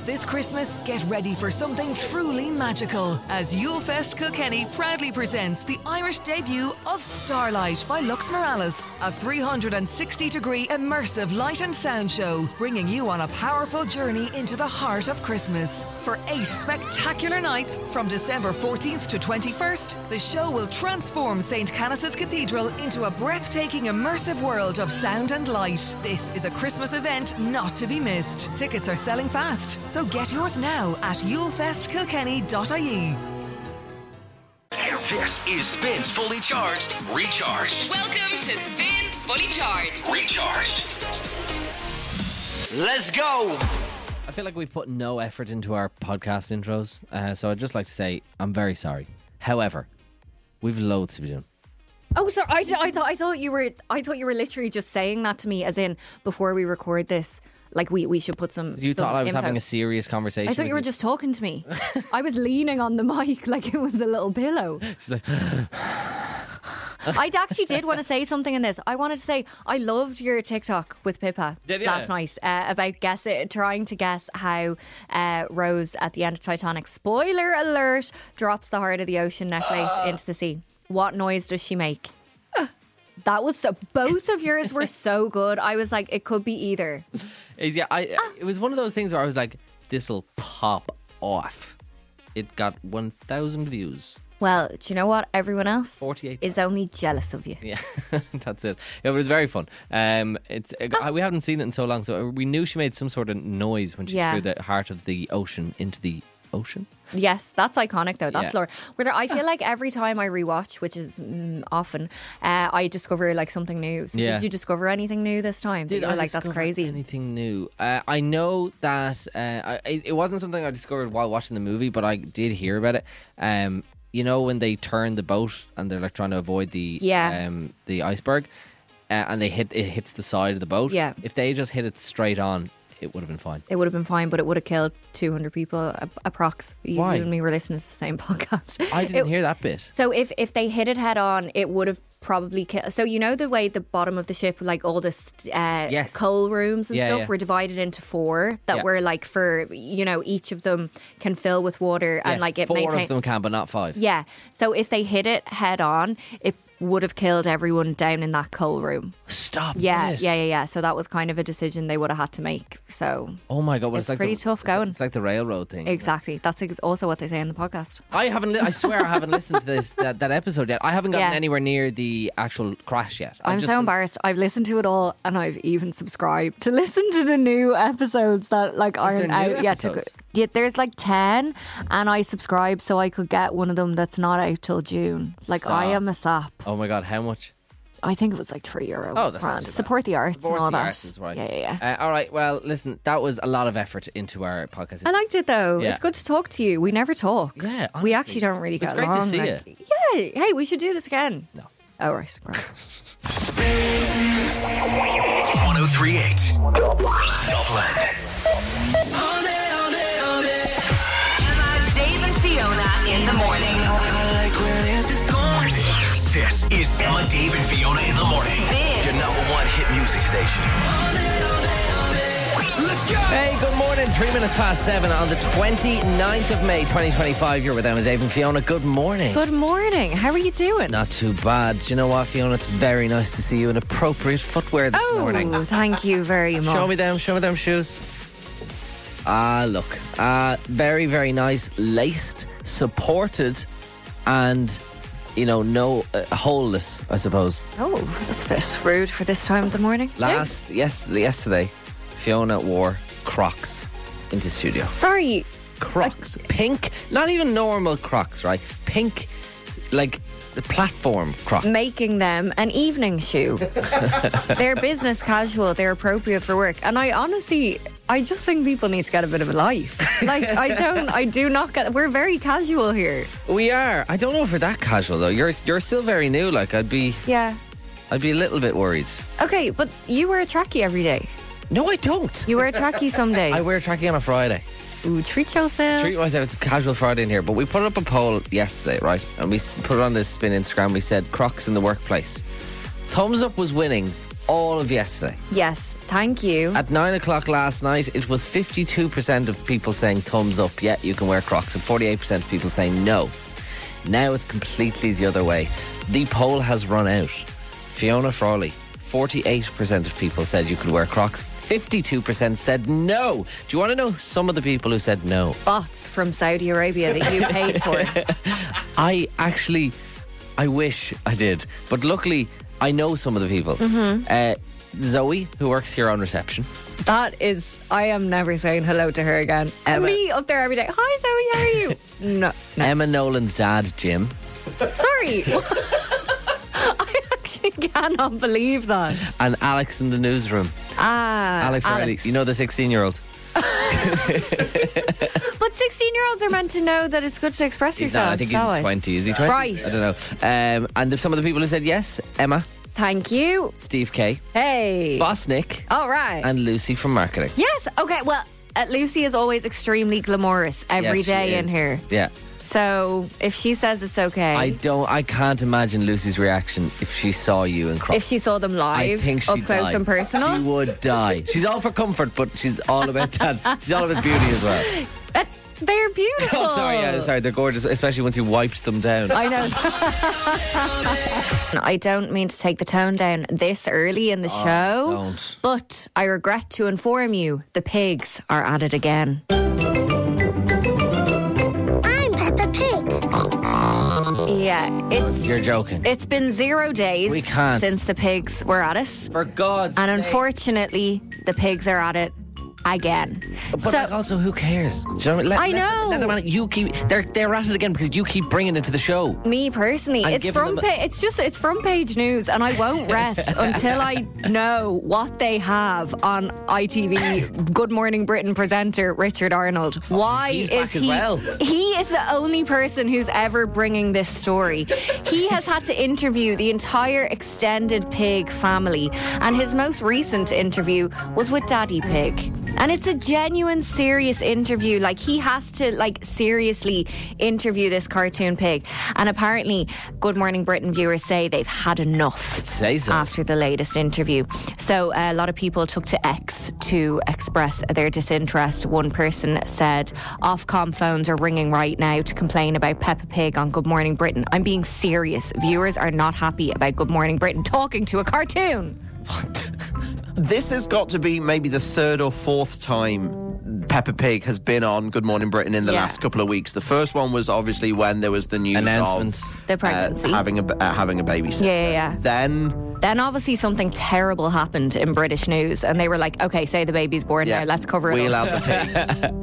This Christmas, get ready for something truly magical as Yulefest Kilkenny proudly presents the Irish debut of Starlight by Lux Morales, a 360-degree immersive light and sound show, bringing you on a powerful journey into the heart of Christmas. For 8 spectacular nights from December 14th to 21st, the show will transform St. Canice's Cathedral into a breathtaking immersive world of sound and light. This is a Christmas event not to be missed. Tickets are selling fast, so get yours now at yulefestkilkenny.ie. This is Spins Fully Charged, Recharged. Welcome to Spins Fully Charged, Recharged. Let's go. I feel like we've put no effort into our podcast intros, so I'd just like to say I'm very sorry. However, we've loads to be doing. Oh, sorry. I thought you were literally just saying that to me, as in before we record this. Like we should put some. You thought I was info. having a serious conversation? I thought you were just talking to me. I was leaning on the mic like it was a little pillow. She's like, I actually did want to say something in this. I wanted to say I loved your TikTok with Pippa last night about trying to guess how Rose at the end of Titanic, spoiler alert, drops the Heart of the Ocean necklace into the sea. What noise does she make? That was so. Both of yours were so good. I was like, it could be either. It was one of those things where I was like, this'll pop off. It got 1,000 views. Well, do you know what? Everyone else 48 is only jealous of you. Yeah, that's it. Yeah, but it's very fun. We haven't seen it in so long, so we knew she made some sort of noise when she threw the Heart of the Ocean into the ocean. Yes, that's iconic though. That's lore. I feel like every time I rewatch, which is often, I discover like something new. So did you discover anything new this time? Did I discover that's crazy? Anything new? I know that it wasn't something I discovered while watching the movie, but I did hear about it. You know when they turn the boat and they're like trying to avoid the iceberg, and it hits the side of the boat. Yeah. If they just hit it straight on, it would have been fine. It would have been fine, but it would have killed 200 people approx. Why? You and me were listening to the same podcast. I didn't hear that bit. So if they hit it head on, it would have probably killed. So you know the way the bottom of the ship, like all the coal rooms and stuff, were divided into 4 that were like for, each of them can fill with water and like it 4 of them can, but not 5. Yeah. So if they hit it head on, it would have killed everyone down in that coal room. Stop. Yeah. So that was kind of a decision they would have had to make. So oh my god, it's like pretty tough going. It's like the railroad thing. Exactly. That's also what they say in the podcast. I swear I haven't listened to that episode yet. I haven't gotten anywhere near the actual crash yet. I'm so embarrassed. I've listened to it all, and I've even subscribed to listen to the new episodes that like aren't out yet. Yeah, there's like 10, and I subscribed so I could get one of them that's not out till June. Like, stop. I am a sap. Oh my god, how much? I think it was like €3. Oh, that's not too bad. Support the arts and all that. Arts is right. Yeah. All right, well, listen, that was a lot of effort into our podcast. I liked it though. Yeah. It's good to talk to you. We never talk. Yeah, honestly. We actually don't really get along. It's great to see you. Yeah. Hey, we should do this again. No. Oh, right. 1038 Dublin. Dave and Fiona in the morning. This is Emma, Dave, and Fiona in the morning. Your #1 hit music station. Let's go! Hey, good morning. 3 minutes past 7 on the 29th of May 2025. You're with Emma, Dave, and Fiona. Good morning. Good morning. How are you doing? Not too bad. Do you know what, Fiona? It's very nice to see you in appropriate footwear this morning. Oh, thank you very much. Show me them shoes. Look. Very, very nice. Laced, supported, and no holeless, I suppose. Oh, that's a bit rude for this time of the morning. Yesterday, Fiona wore Crocs into studio. Sorry. Crocs. Pink, not even normal Crocs, right? Pink, like the platform Crocs. Making them an evening shoe. They're business casual, they're appropriate for work. And I just think people need to get a bit of a life. Like, I do not get, we're very casual here. We are. I don't know if we're that casual though. You're still very new, like I'd be a little bit worried. Okay, but you wear a trackie every day. No, I don't. You wear a trackie some days. I wear a trackie on a Friday. Ooh, treat yourself. Treat myself. It's a casual Friday in here. But we put up a poll yesterday, right? And we put it on this Spin Instagram. We said Crocs in the workplace. Thumbs up was winning all of yesterday. Yes, thank you. At 9 o'clock last night, it was 52% of people saying thumbs up, yeah, you can wear Crocs, and 48% of people saying no. Now it's completely the other way. The poll has run out. Fiona Frawley, 48% of people said you could wear Crocs. 52% said no. Do you want to know some of the people who said no? Bots from Saudi Arabia that you paid for. I wish I did. But luckily, I know some of the people. Zoe, who works here on reception. That is, I am never saying hello to her again. Emma. Me up there every day. Hi Zoe, how are you? No. Emma Nolan's dad, Jim. Sorry. I actually cannot believe that. And Alex in the newsroom. Alex Riley. You know the 16-year-old? But 16-year-olds are meant to know that it's good to express yourself. I think he's 20. Is he 20? Right. I don't know. And some of the people who said yes, Emma. Thank you. Steve K. Hey. Boss Nick. All right. And Lucy from marketing. Yes. Okay. Well, Lucy is always extremely glamorous every day in here. Yeah. So if she says it's okay, I can't imagine Lucy's reaction if she saw you in Crocs. If she saw them live, I think she'd up close die. and personal, she would die. She's all for comfort, but she's all about that. She's all about beauty as well. They're beautiful. Oh, sorry, they're gorgeous, especially once you wiped them down. I know. I don't mean to take the tone down this early in the show, don't. But I regret to inform you, the pigs are at it again. Yeah, You're joking. It's been 0 days We can't. since the pigs were at it. For God's And sake. unfortunately, the pigs are at it again. But also, who cares? Do you know what I mean? I know. Let them on it. They're at it again because you keep bringing it to the show. Me personally, And it's giving them it's front page news, and I won't rest until I know what they have on ITV. Good Morning Britain presenter Richard Arnold. Why he's is back he? as well. He is the only person who's ever bringing this story. He has had to interview the entire extended pig family, and his most recent interview was with Daddy Pig. And it's a genuine, serious interview. Like, he has to, seriously interview this cartoon pig. And apparently, Good Morning Britain viewers say they've had enough after the latest interview. So a lot of people took to X to express their disinterest. One person said, Ofcom phones are ringing right now to complain about Peppa Pig on Good Morning Britain. I'm being serious. Viewers are not happy about Good Morning Britain talking to a cartoon. What? This has got to be maybe the third or fourth time Peppa Pig has been on Good Morning Britain in the last couple of weeks. The first one was obviously when there was the news announcement of the pregnancy, having a baby sister. Yeah. Then obviously something terrible happened in British news, and they were like, "Okay, say the baby's born now. Let's cover it." Wheel out the pigs.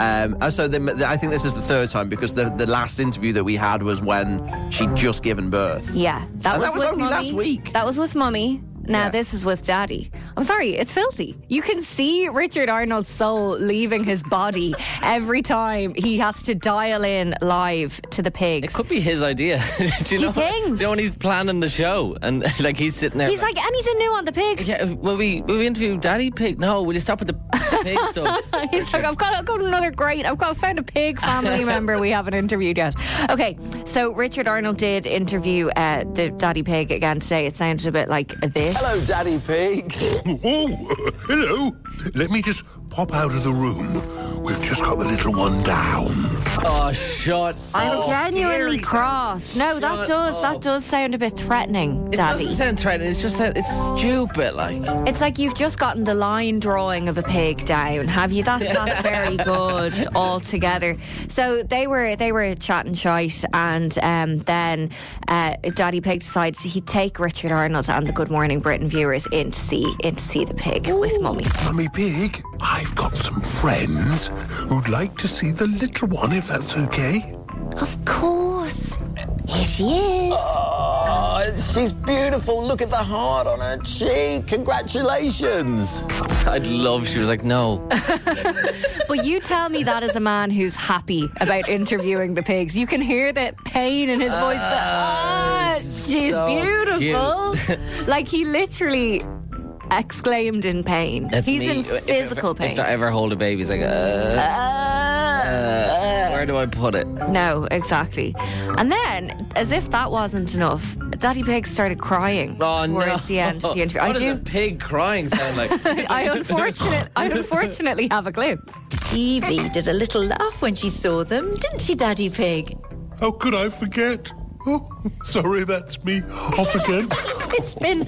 I think this is the third time because the last interview that we had was when she'd just given birth. Yeah, that was with only Mummy. last week. That was with Mummy. Now this is with Daddy. I'm sorry, it's filthy. You can see Richard Arnold's soul leaving his body every time he has to dial in live to the pigs. It could be his idea. Do you think? Do you know when he's planning the show and he's sitting there? He's like, anything new on the pigs? Yeah, will we interview Daddy Pig? No, will you stop with the pig stuff? He's like, I've got another great. Found a pig family member we haven't interviewed yet. Okay, so Richard Arnold did interview the Daddy Pig again today. It sounded a bit like this. Hello, Daddy Pig. Oh, hello. Let me just pop out of the room. We've just got the little one down. Oh, shut I'm up. genuinely cross. No, that does sound a bit threatening, Daddy. It doesn't sound threatening. It's just it's stupid. It's like you've just gotten the line drawing of a pig down, have you? That's very good altogether. So they were chatting shite, and then Daddy Pig decided he'd take Richard Arnold and the Good Morning Britain viewers in to see the pig with Mummy. Mummy Pig, I've got some friends who'd like to see the little one, if that's okay. Of course. Here she is. Oh, she's beautiful. Look at the heart on her cheek. Congratulations. I'd love she was like, no. But you tell me that as a man who's happy about interviewing the pigs. You can hear the pain in his voice. She's so beautiful. Like, he literally exclaimed in pain. That's He's me. in physical pain. If I ever hold a baby, he's like, where do I put it? No, exactly. And then, as if that wasn't enough, Daddy Pig started crying towards the end of the interview. What does a pig crying sound like? I unfortunately have a glimpse. Evie did a little laugh when she saw them, didn't she, Daddy Pig? How could I forget? Oh, sorry, that's me. Off again. It's been...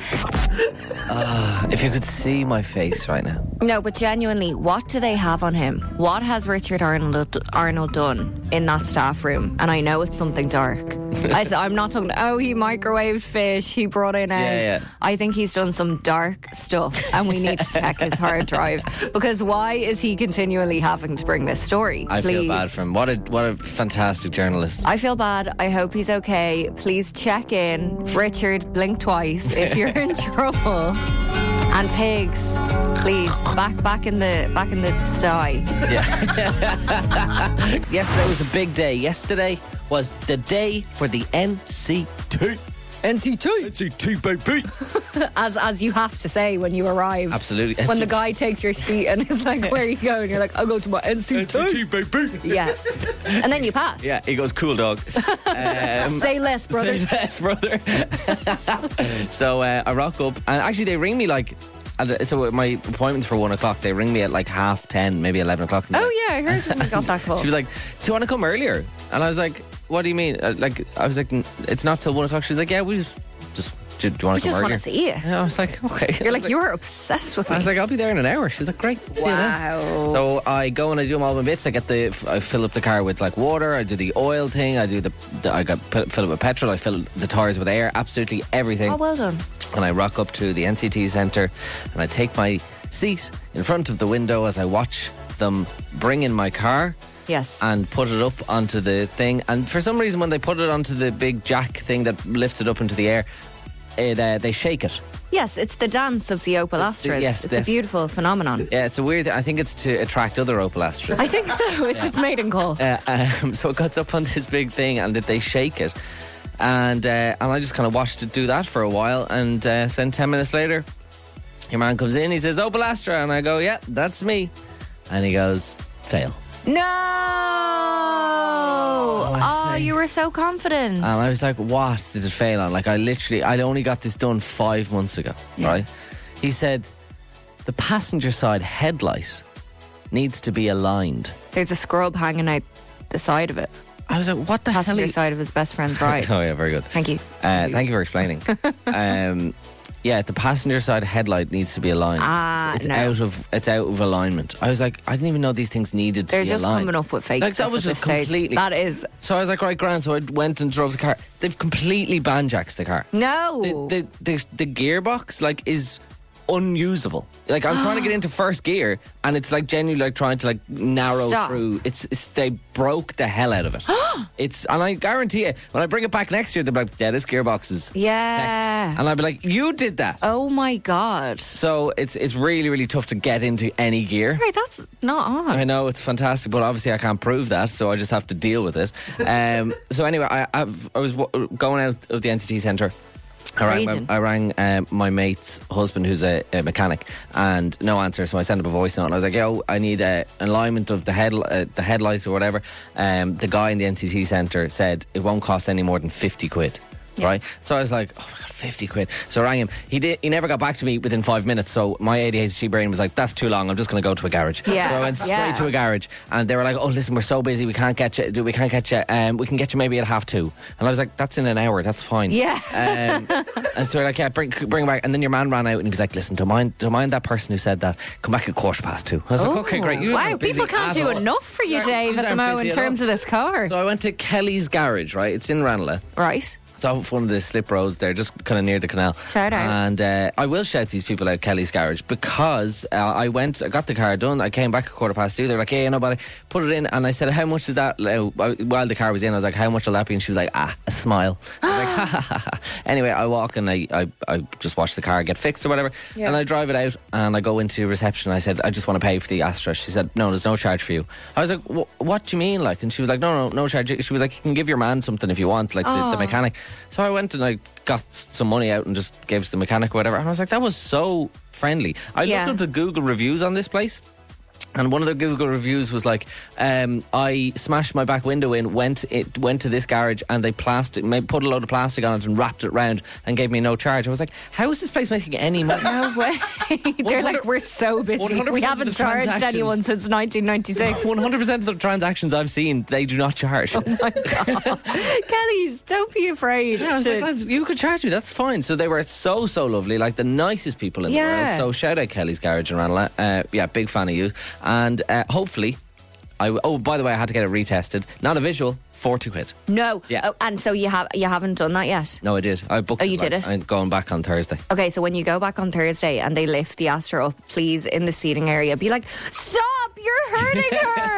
If you could see my face right now. No, but genuinely, what do they have on him? What has Richard Arnold done in that staff room? And I know it's something dark. I'm not talking, he microwaved fish, he brought in eggs. Yeah. I think he's done some dark stuff and we need to check his hard drive. Because why is he continually having to bring this story? I feel bad for him. What a fantastic journalist. I feel bad. I hope he's okay. Please check in. Richard, blink twice if you're in trouble. And pigs, please, back in the sty. Yeah. Yesterday was a big day. Yesterday was the day for the NCT. NCT, baby. As you have to say when you arrive. Absolutely. When the guy takes your seat and is like, where are you going? You're like, I'll go to my NCT, baby. Yeah. And then you pass. Yeah, he goes, cool dog. Say less, brother. Say less, brother. So I rock up, and actually they ring me like, so my appointment's for 1 o'clock. They ring me at like 10:30, maybe 11 o'clock. Oh yeah, I heard when we got that call. She was like, do you want to come earlier? And I was like, what do you mean? I was like, it's not till 1 o'clock. She was like, yeah, we just do you want to come earlier? We just want to see you. Yeah, I was like, okay. You're like, you are obsessed with me. I was like, I'll be there in an hour. She was like, great. See you then. So I go and I do all my bits. I fill up the car with like water. I do the oil thing. I do fill up with petrol. I fill the tires with air. Absolutely everything. Oh, well done. And I rock up to the NCT Centre and I take my seat in front of the window as I watch them bring in my car. Yes. And put it up onto the thing. And for some reason, when they put it onto the big jack thing that lifts it up into the air, they shake it. Yes, it's the dance of the Opel Astras. Yes, it's a beautiful phenomenon. Yeah, it's a weird thing. I think it's to attract other Opel Astras. I think so. It's its maiden call. So it cuts up on this big thing and they shake it. And I just kind of watched it do that for a while. And then 10 minutes later, your man comes in. He says, Opel Astra. And I go, yeah, that's me. And he goes, fail. No! Oh, you were so confident. And I was like, what did it fail on? Like, I'd only got this done 5 months ago, right? He said, the passenger side headlight needs to be aligned. There's a scrub hanging out the side of it. I was like, what the hell? Passenger side of his best friend's ride. Oh, yeah, very good. Thank you. Thank you for explaining. Yeah, the passenger side headlight needs to be aligned. It's out of alignment. I was like, I didn't even know these things needed to be aligned. They're just coming up with fake like, stuff that was at just this completely. Stage. That is. So I was like, right, grand. So I went and drove the car. They've completely banjaxed the car. No. The gearbox is unusable. Like, I'm trying to get into first gear and it's like genuinely like trying to like narrow through. It's they broke the hell out of it. And I guarantee you, when I bring it back next year, they'll be like, yeah, this gearbox is hecked. And I'll be like, you did that. Oh my God. So it's really, really tough to get into any gear. Sorry, that's not on. I know, it's fantastic, but obviously I can't prove that, so I just have to deal with it. So anyway, I was going out of the NCT Centre. I rang my mate's husband, who's a mechanic, and no answer. So I sent him a voice note, and I was like, "Yo, I need an alignment of the headlights or whatever." The guy in the NCT Centre said it won't cost any more than 50 quid. Yeah. Right, so I was like, oh my God, 50 quid. So I rang him. He never got back to me within 5 minutes. So my ADHD brain was like, that's too long, I'm just going to go to a garage. So I went straight to a garage, and they were like, oh listen, we're so busy, we can't get you, we can get you maybe at 2:30. And I was like, that's in an hour, that's fine. And so they're like, yeah, bring it back. And then your man ran out and he was like, listen, don't mind that person who said that, come back at 2:15. I was like, okay, great. Wow, people can't do enough for you, Dave, at the moment in terms of this car. So I went to Kelly's garage, right? It's in Ranelagh. Right. It's off one of the slip roads there, just kind of near the canal. Shout out. And I will shout these people out, Kelly's garage, because I got the car done. I came back at 2:15. They're like, hey, nobody, put it in. And I said, how much is that? While the car was in, I was like, how much will that be? And she was like, a smile. I was like, ha ha ha. Anyway, I walk and I just watch the car get fixed or whatever. Yeah. And I drive it out and I go into reception. I said, I just want to pay for the Astra. She said, no, there's no charge for you. I was like, what do you mean? Like, and she was like, no charge. She was like, you can give your man something if you want, like the mechanic. So I went and I got some money out and just gave it to the mechanic or whatever. And I was like, that was so friendly. I looked up the Google reviews on this place. And one of the Google reviews was like, I smashed my back window in, went to this garage, and they put a load of plastic on it and wrapped it round and gave me no charge. I was like, how is this place making any money? No way. They're like, we're so busy. We haven't charged anyone since 1996. 100% of the transactions I've seen, they do not charge. Oh my God. Kellys, don't be afraid. Yeah, I was like, lads, you could charge me, that's fine. So they were so lovely, like the nicest people in the world. So shout out Kelly's Garage in Ranelagh. Big fan of you. And hopefully, by the way, I had to get it retested. Not a visual, 40 quid. No. Yeah. Oh, and so you haven't done that yet? No, I did. I booked it. You did it? I'm going back on Thursday. Okay, so when you go back on Thursday and they lift the Astra up, please, in the seating area, be like, stop, you're hurting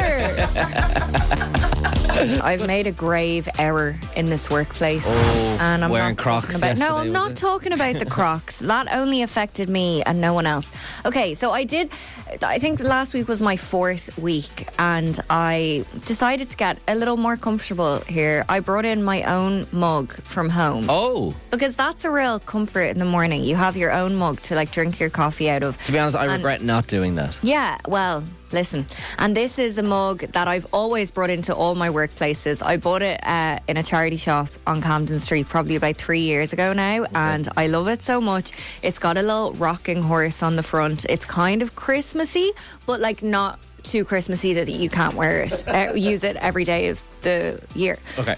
her! I've made a grave error in this workplace. And I'm wearing not Crocs. No, I'm not talking about the Crocs. That only affected me and no one else. Okay, so I think last week was my 4th week, and I decided to get a little more comfortable here. I brought in my own mug from home. Oh. Because that's a real comfort in the morning. You have your own mug to like drink your coffee out of. To be honest, I regret not doing that. Yeah, well, listen. And this is a mug that I've always brought into all my workplaces. I bought it in a charity shop on Camden Street probably about 3 years ago now, and I love it so much. It's got a little rocking horse on the front. It's kind of Christmassy, but like not too Christmassy that you can't wear it. Use it every day of the year. Okay.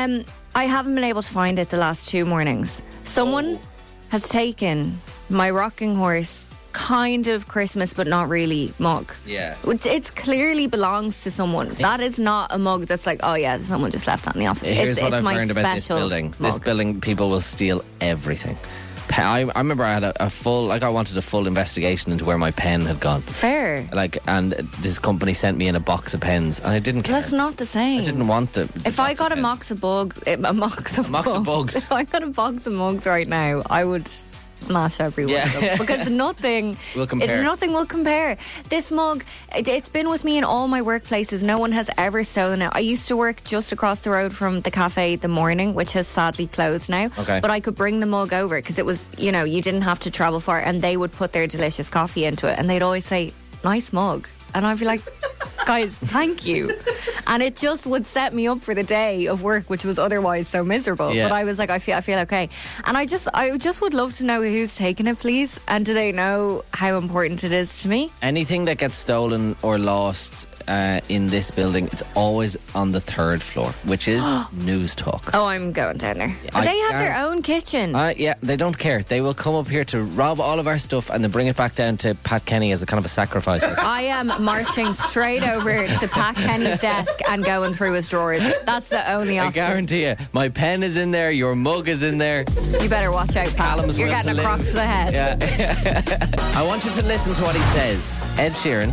I haven't been able to find it the last 2 mornings. Someone has taken my rocking horse kind of Christmas but not really mug. Yeah. It clearly belongs to someone. That is not a mug that's like, oh yeah, someone just left that in the office. Here's what it's I've my learned about this building. Mug. This building, people will steal everything. I remember I had a full, I wanted a full investigation into where my pen had gone. Fair. And this company sent me in a box of pens, and I didn't care. That's not the same. I didn't want the If I got a box of bugs. If I got a box of mugs right now, I would smash every one of them, because nothing will compare. This mug, it's been with me in all my workplaces. No one has ever stolen it. I used to work just across the road from the cafe The Morning, which has sadly closed now. Okay. But I could bring the mug over because it was, you didn't have to travel far, and they would put their delicious coffee into it, and they'd always say, nice mug. And I'd be like, guys, thank you. And it just would set me up for the day of work, which was otherwise so miserable. Yeah. But I was like, I feel okay. And I just would love to know who's taken it, please. And do they know how important it is to me? Anything that gets stolen or lost in this building, it's always on the 3rd floor, which is News Talk. Oh, I'm going down there. But they have their own kitchen. Yeah, they don't care. They will come up here to rob all of our stuff and then bring it back down to Pat Kenny as a kind of a sacrifice. I am marching straight over to Pat Kenny's desk and going through his drawers. That's the only option. I guarantee you, my pen is in there, your mug is in there. You better watch out, Pat. Callum's You're getting a crock to the head. Yeah. I want you to listen to what he says. Ed Sheeran,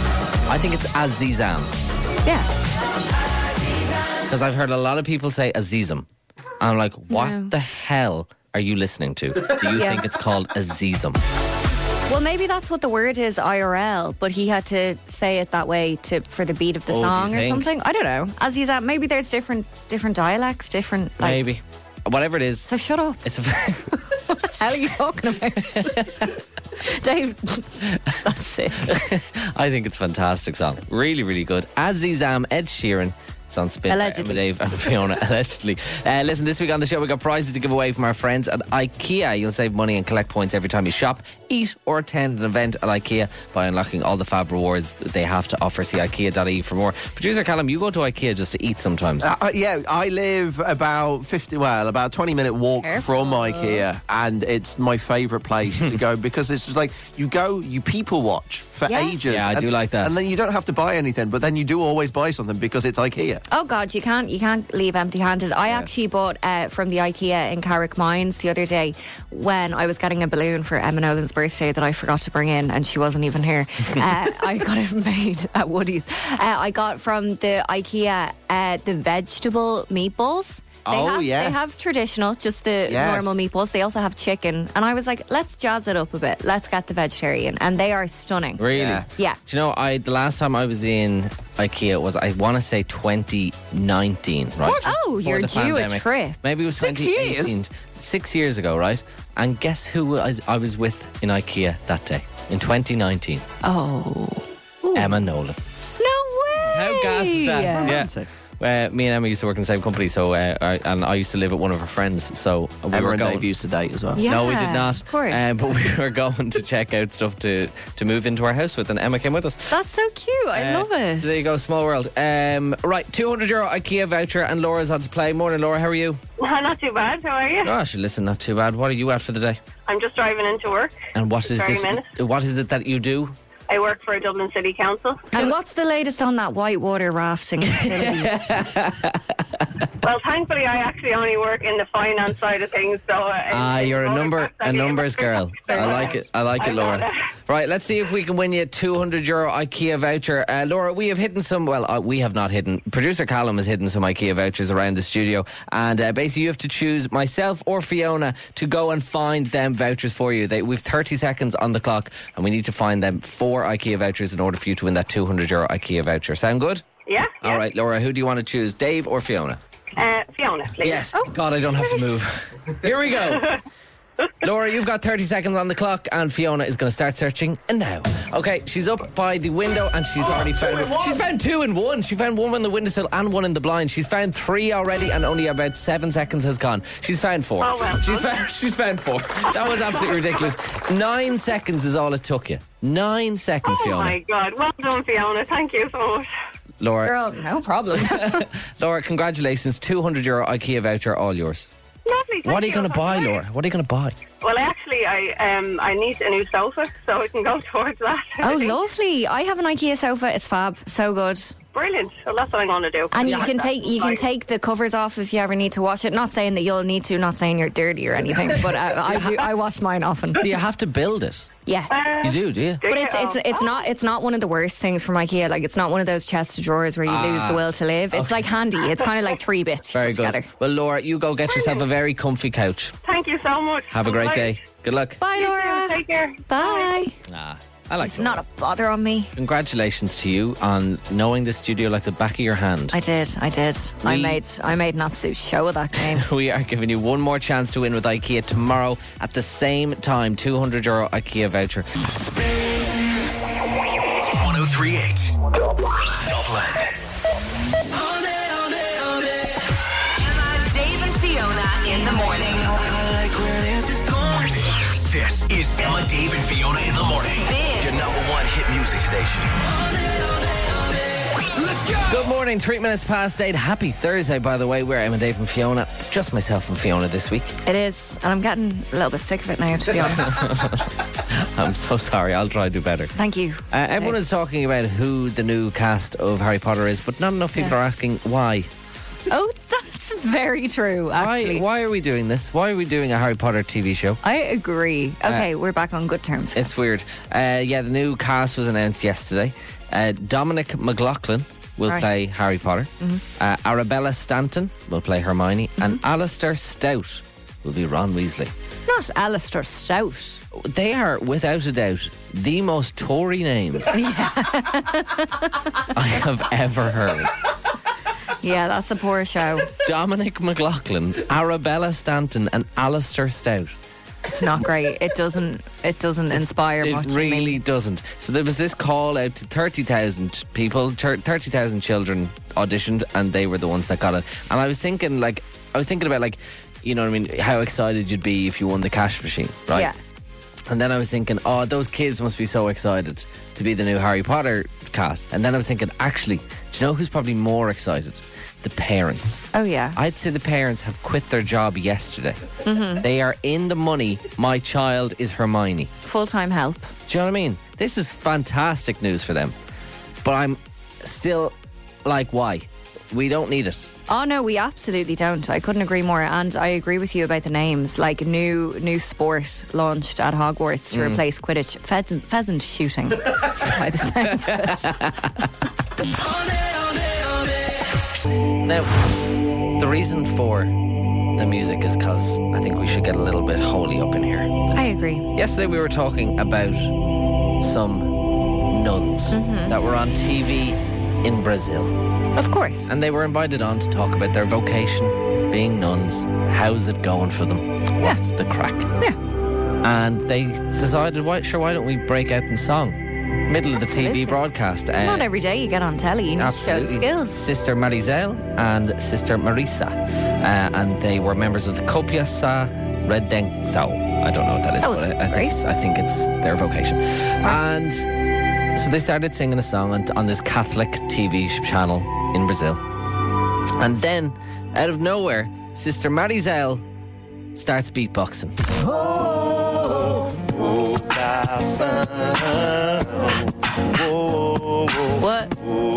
I think it's Azizam. Yeah. Because I've heard a lot of people say Azizam. And I'm like, what the hell are you listening to? Do you think it's called Azizam? Well, maybe that's what the word is, IRL, but he had to say it that way for the beat of the song or something. I don't know. As he's at, maybe there's different dialects, different. Maybe. Whatever it is. So shut up. It's what the hell are you talking about? Dave, that's sick. I think it's a fantastic song. Really, really good. Azizam, Ed Sheeran. It's on Spin. Allegedly. Dave and Fiona, allegedly. Listen, this week on the show, we got prizes to give away from our friends at IKEA. You'll save money and collect points every time you shop, eat, or attend an event at IKEA by unlocking all the fab rewards that they have to offer. See IKEA.ie for more. Producer Callum, you go to IKEA just to eat sometimes. Yeah, I live about 20-minute walk from IKEA, and it's my favourite place to go because it's just like you people watch for ages. Yeah, I do like that. And then you don't have to buy anything, but then you do always buy something because it's IKEA. Oh God, you can't leave empty-handed. I actually bought from the IKEA in Carrick Mines the other day when I was getting a balloon for Emma Nolan's birthday that I forgot to bring in, and she wasn't even here. I got it made at Woody's. I got from the IKEA the vegetable meatballs. They have traditional, just the normal meatballs. They also have chicken. And I was like, let's jazz it up a bit. Let's get the vegetarian. And they are stunning. Really? Yeah. Do you know, the last time I was in IKEA was, I want to say 2019, right? What? Oh, you're due a trip. Maybe it was 2018. 6 years ago, right? And guess who I was with in IKEA that day? In 2019. Oh. Emma Nolan. No way! How gas is that? Romantic. Me and Emma used to work in the same company, so and I used to live with one of her friends. So we Emma were and going. Dave used to date as well. Yeah, No, we did not. Of course. But we were going to check out stuff to move into our house with, and Emma came with us. That's so cute. I love it. So there you go, small world. Right, €200 IKEA voucher, and Laura's on to play. Morning, Laura. How are you? Not too bad. How are you? Gosh, listen, not too bad. What are you at for the day? I'm just driving into work. And what is 30 this? minutes. What is it that you do? I work for Dublin City Council. And what's the latest on that whitewater rafting facility? Well, thankfully, I actually only work in the finance side of things. So You're a numbers girl. I like it. I like it, Laura. Right, let's see if we can win you a €200 IKEA voucher. Laura, we have hidden some. Well, we have not hidden. Producer Callum has hidden some IKEA vouchers around the studio, and basically you have to choose myself or Fiona to go and find them vouchers for you. We've 30 seconds on the clock, and we need to find them 4 IKEA vouchers in order for you to win that €200 IKEA voucher. Sound good? Yeah. All right, Laura, who do you want to choose, Dave or Fiona? Fiona, please. Yes. God, I don't have to move. Here we go. Laura, you've got 30 seconds on the clock, and Fiona is going to start searching now. Okay, she's up by the window, and she's already found. She's found 2 in 1. She found 1 on the windowsill and 1 in the blind. She's found 3 already, and only about 7 seconds has gone. She's found 4. Oh, well. She's found 4. That was absolutely ridiculous. 9 seconds is all it took you. 9 seconds, Fiona. Oh my God! Well done, Fiona. Thank you so much. Laura. Girl, no problem. Laura, congratulations. €200 IKEA voucher, all yours. Lovely. What are you going to buy, Laura? What are you going to buy? Well, actually, I need a new sofa, so it can go towards that. Oh, lovely. I have an IKEA sofa. It's fab. So good. Brilliant. Well, that's what I'm going to do. And you can take the covers off if you ever need to wash it. Not saying that you'll need to, not saying you're dirty or anything, but I wash mine often. Do you have to build it? Yeah. You do you? But it's not one of the worst things from IKEA. Like, it's not one of those chests of drawers where you lose the will to live. It's like handy. It's kind of like 3 bits very good together. Well, Laura, you go get yourself a very comfy couch. Thank you so much. Have a great day. Good luck. Bye, Laura. Take care. Bye. I like It's not a bother on me. Congratulations to you on knowing the studio like the back of your hand. I did. I made an absolute show of that game. We are giving you one more chance to win with IKEA tomorrow at the same time. €200 IKEA voucher. 1038 Dublin. Emma, Dave and Fiona in the morning. This is Emma, Dave, and Fiona in the morning. Your #1 hit music station. Let's go! Good morning, 3 minutes past 8. Happy Thursday, by the way. We're Emma, Dave, and Fiona. Just myself and Fiona this week. It is, and I'm getting a little bit sick of it now, to be honest. I'm so sorry. I'll try to do better. Thank you. Everyone is talking about who the new cast of Harry Potter is, but not enough people are asking why. Oh, that's very true, actually. Why are we doing this? Why are we doing a Harry Potter TV show? I agree. Okay, we're back on good terms. It's weird. The new cast was announced yesterday. Dominic McLaughlin will play Harry Potter. Arabella Stanton will play Hermione. And Alistair Stout will be Ron Weasley. Not Alistair Stout. They are, without a doubt, the most Tory names I have ever heard. Yeah, that's a poor show. Dominic McLaughlin, Arabella Stanton, and Alistair Stout. It's not great. It doesn't inspire much. It really doesn't. So there was this call out to 30,000 people, 30,000 children auditioned, and they were the ones that got it. And I was thinking about, you know what I mean, how excited you'd be if you won the cash machine, right? Yeah. And then I was thinking, those kids must be so excited to be the new Harry Potter cast. And then I was thinking, actually, do you know who's probably more excited? The parents. Oh, yeah. I'd say the parents have quit their job yesterday. They are in the money. My child is Hermione. Full-time help. Do you know what I mean? This is fantastic news for them. But I'm still like, why? We don't need it. Oh, no, we absolutely don't. I couldn't agree more. And I agree with you about the names. Like, new sport launched at Hogwarts to replace Quidditch. Pheasant shooting. By the sounds of it. Now, the reason for the music is because I think we should get a little bit holy up in here. I agree. Yesterday we were talking about some nuns that were on TV in Brazil. Of course. And they were invited on to talk about their vocation, being nuns. How's it going for them? What's the crack? Yeah. And they decided, why don't we break out in song? middle of the Absolutely. TV broadcast. Not every day you get on telly. You need to show the skills. Sister Marisel and Sister Marisa. And they were members of the Kopiasa Redensau. I don't know what that is. That was but great. I think it's their vocation. And so they started singing a song on this Catholic TV channel in Brazil. And then, out of nowhere, Sister Marisel starts beatboxing. What?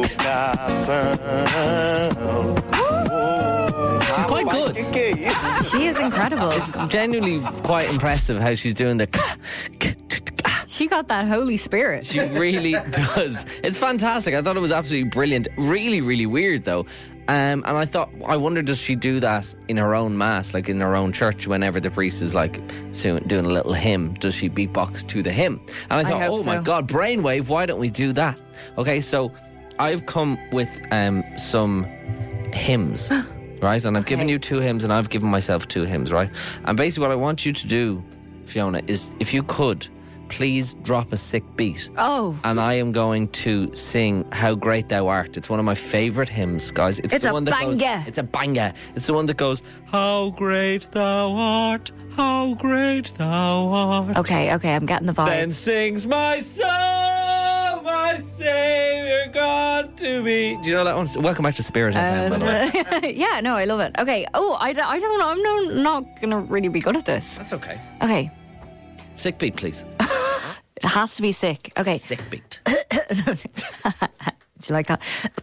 She's quite good. She is incredible. It's genuinely quite impressive how she's doing the... She got that Holy Spirit. She really does. It's fantastic. I thought it was absolutely brilliant. Really, really weird, though. And I wonder, does she do that in her own mass, like in her own church, whenever the priest is like doing a little hymn? Does she beatbox to the hymn? And I thought, oh my God, brainwave, why don't we do that? Okay, so I've come with some hymns, right? And I've given you 2 hymns and I've given myself 2 hymns, right? And basically what I want you to do, Fiona, is if you could, please drop a sick beat. Oh. And I am going to sing How Great Thou Art. It's one of my favourite hymns, guys. It's the one that banger. It's a banger. It's the one that goes, How great thou art, how great thou art. Okay, I'm getting the vibe. Then sings my soul, my Saviour God to me. Do you know that one? Welcome back to Spirit FM, by the way. Yeah, no, I love it. Okay. Oh, I don't know. I'm not going to really be good at this. That's okay. Okay. Sick beat, please. It has to be sick. Okay. Sick beat. Do you like that?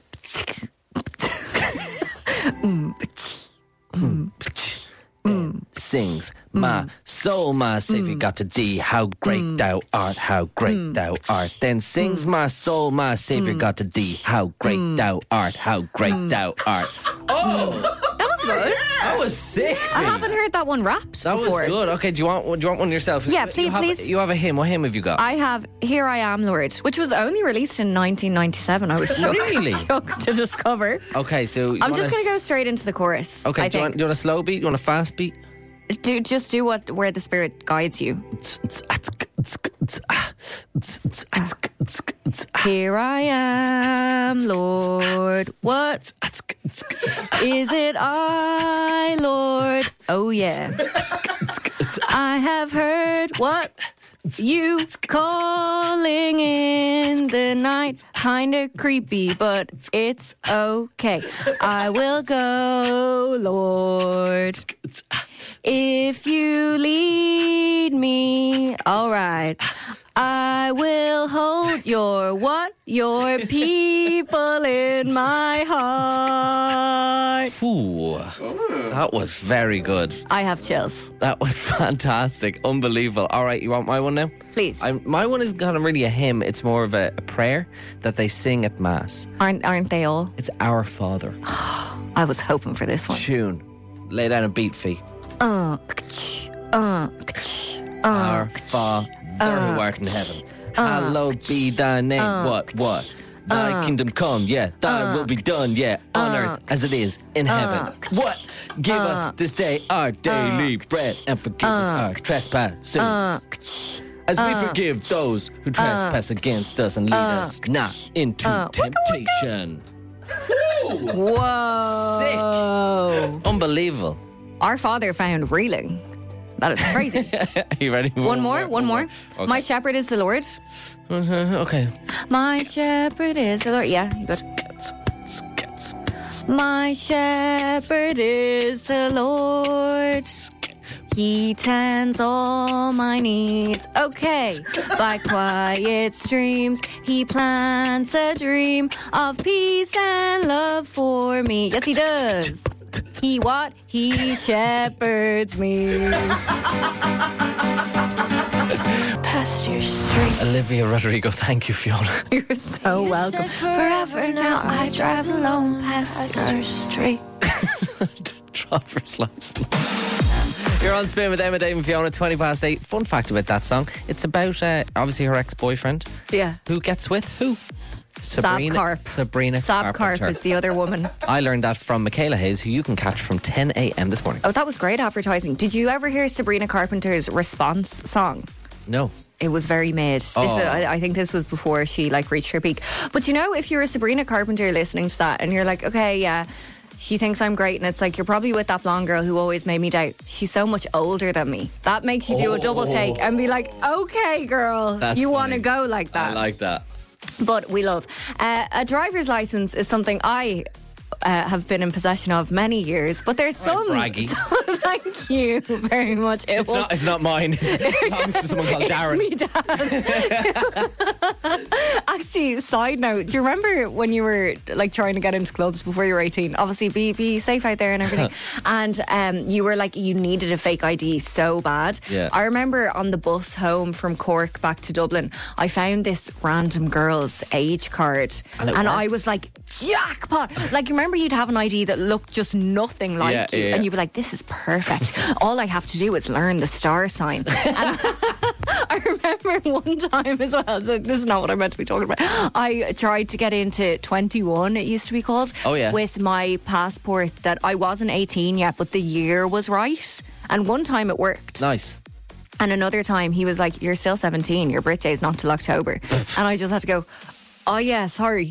Sings my soul, my Saviour got to thee. How great thou art, how great thou art. Then sings my soul, my Saviour got to thee. How great thou art, how great thou art. Oh, That was good. that was sick. I haven't heard that one rapped That before. was good. Okay, do you want one yourself? Yeah, please. You have a hymn. What hymn have you got? I have Here I Am, Lord, which was only released in 1997. I was Really? shocked to discover. Okay, so I'm just going to go straight into the chorus. Okay, I do you want a slow beat? You want a fast beat? do where the Spirit guides you. Here I am, Lord. What is it I, Lord? Oh yeah. I have heard what you calling in the night. Kinda creepy, but it's okay. I will go, Lord. If you lead me, all right. I will hold your people in my heart. Ooh, that was very good. I have chills. That was fantastic. Unbelievable. All right, you want my one now? Please. My one is kind of really a hymn. It's more of a prayer that they sing at Mass. Aren't they all? It's Our Father. I was hoping for this one. Tune. Lay down a beat fee. Our Father who art in heaven, hallowed be thy name. What? Thy kingdom come, yeah. Thy will be done, yeah. On earth as it is in heaven. What? Give us this day our daily bread, and forgive us our trespasses, as we forgive those who trespass against us, and lead us not into temptation. Whoa. Sick. Unbelievable. Our Father found reeling. That is crazy. Are you ready? One more. Okay. My shepherd is the Lord. Okay. My shepherd is the Lord. Yeah, you good. My shepherd is the Lord. He tends all my needs. Okay. By quiet streams, he plants a dream of peace and love for me. Yes, he does. He what? He shepherds me. Pasture Street. Olivia Rodrigo, thank you, Fiona. You're so welcome. Forever now I drive alone past your street. Driver's license. You're on Spin with Emma, Dave and Fiona, 8:20. Fun fact about that song, it's about obviously her ex-boyfriend. Yeah. Who gets with who? Sabrina Sab Carpenter. Karp is the other woman. I learned that from Michaela Hayes, who you can catch from 10 a.m. this morning. Oh, that was great advertising. Did you ever hear Sabrina Carpenter's response song? No. It was very mid. I think this was before she like reached her peak. But you know, if you're a Sabrina Carpenter listening to that and you're like, okay, yeah, she thinks I'm great, and it's like, you're probably with that blonde girl who always made me doubt. She's so much older than me. That makes you do a double take and be like, okay, girl, you want to go like that. I like that. But we love. A driver's license is something I have been in possession of many years, but there's some. Braggy. Thank you very much. It's not mine. It belongs to someone called Darren. Me, Dad. Actually, side note, do you remember when you were like trying to get into clubs before you were 18? Obviously, be safe out there and everything. And you were like, you needed a fake ID so bad. Yeah. I remember on the bus home from Cork back to Dublin, I found this random girl's age card, and I was like, jackpot! Like, remember you'd have an ID that looked just nothing like you, and you'd be like, this is perfect. All I have to do is learn the star sign. And I remember one time as well, this is not what I meant to be talking about, I tried to get into 21, it used to be called, with my passport that I wasn't 18 yet, but the year was right. And one time it worked. Nice. And another time he was like, you're still 17, your birthday's not till October. And I just had to go, oh yeah, sorry.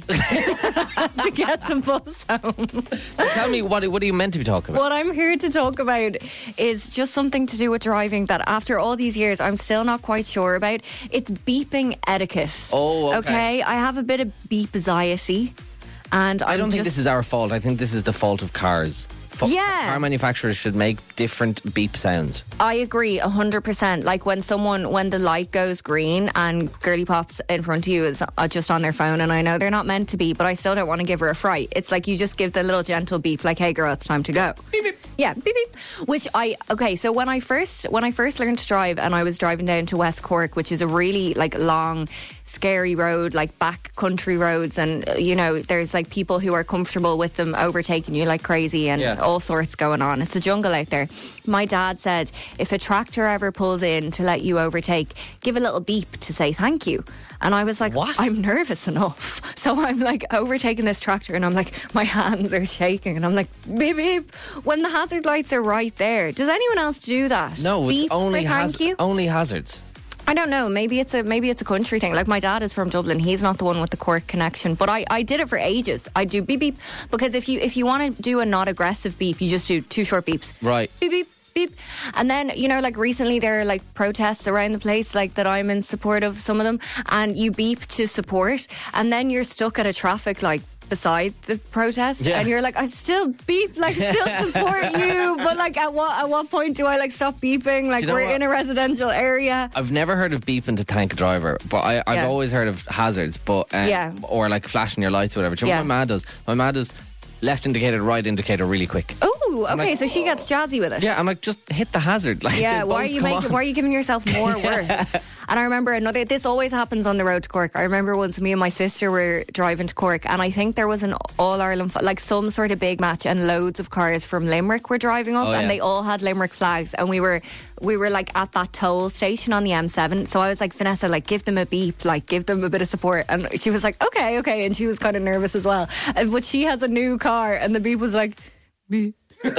To get the bus home. Tell me, what are you meant to be talking about? What I'm here to talk about is just something to do with driving that after all these years I'm still not quite sure about. It's beeping etiquette. Oh, okay. I have a bit of beep anxiety, and I don't think this is our fault. I think this is the fault of cars. Car manufacturers should make different beep sounds. I agree 100%. Like when the light goes green and girly pops in front of you is just on their phone, and I know they're not meant to be, but I still don't want to give her a fright. It's like you just give the little gentle beep, like, hey girl, it's time to go. Beep beep. Yeah, beep beep. So when I first learned to drive, and I was driving down to West Cork, which is a really like long, scary road, like back country roads, and you know, there's like people who are comfortable with them overtaking you like crazy, and all sorts going on. It's a jungle out there. My dad said, if a tractor ever pulls in to let you overtake, give a little beep to say thank you. And I was like, what? I'm nervous enough. So I'm like overtaking this tractor, and I'm like, my hands are shaking, and I'm like, beep beep, when the hazard lights are right there. Does anyone else do that? No, beep it's only thank you? Only hazards. I don't know. Maybe it's a country thing. Like my dad is from Dublin. He's not the one with the Cork connection. But I did it for ages. I do beep beep, because if you want to do a not aggressive beep, you just do 2 short beeps. Right. Beep beep beep. And then, you know, like recently there are like protests around the place, like that I'm in support of some of them, and you beep to support, and then you're stuck at a traffic light beside the protest, and you're like, I still beep, like still support you, but like at what point do I like stop beeping? Like we're in a residential area. I've never heard of beeping to thank a driver, but I've always heard of hazards, but or like flashing your lights or whatever. Do you know what my mad does? My mad does left indicator, right indicator really quick. Oh, okay, like, so she gets jazzy with it. Yeah, I'm like, just hit the hazard. Like, why are you giving yourself more work? And I remember this always happens on the road to Cork. I remember once me and my sister were driving to Cork, and I think there was an All-Ireland, like some sort of big match, and loads of cars from Limerick were driving up, and they all had Limerick flags, and we were like at that toll station on the M7. So I was like, Vanessa, like give them a beep, like give them a bit of support. And she was like, okay, and she was kind of nervous as well. But she has a new car, and the beep was like, beep.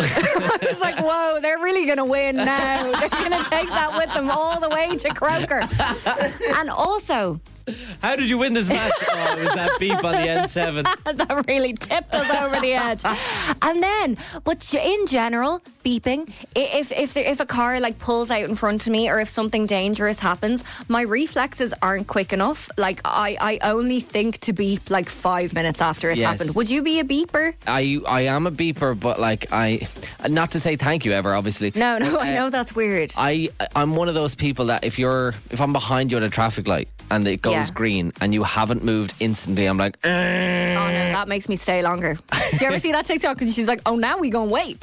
I was like, whoa, they're really going to win now. They're going to take that with them all the way to Croker. And also, how did you win this match? Oh, it was that beep on the N7. That really tipped us over the edge. And then, but in general, beeping, if a car like pulls out in front of me, or if something dangerous happens, my reflexes aren't quick enough. Like I only think to beep like 5 minutes after it's happened. Would you be a beeper? I am a beeper, but like not to say thank you ever, obviously. No, I know that's weird. I'm one of those people that if I'm behind you at a traffic light and it goes green and you haven't moved instantly, I'm like, oh no, that makes me stay longer. Do you ever see that TikTok? And she's like, oh, now we gonna wait.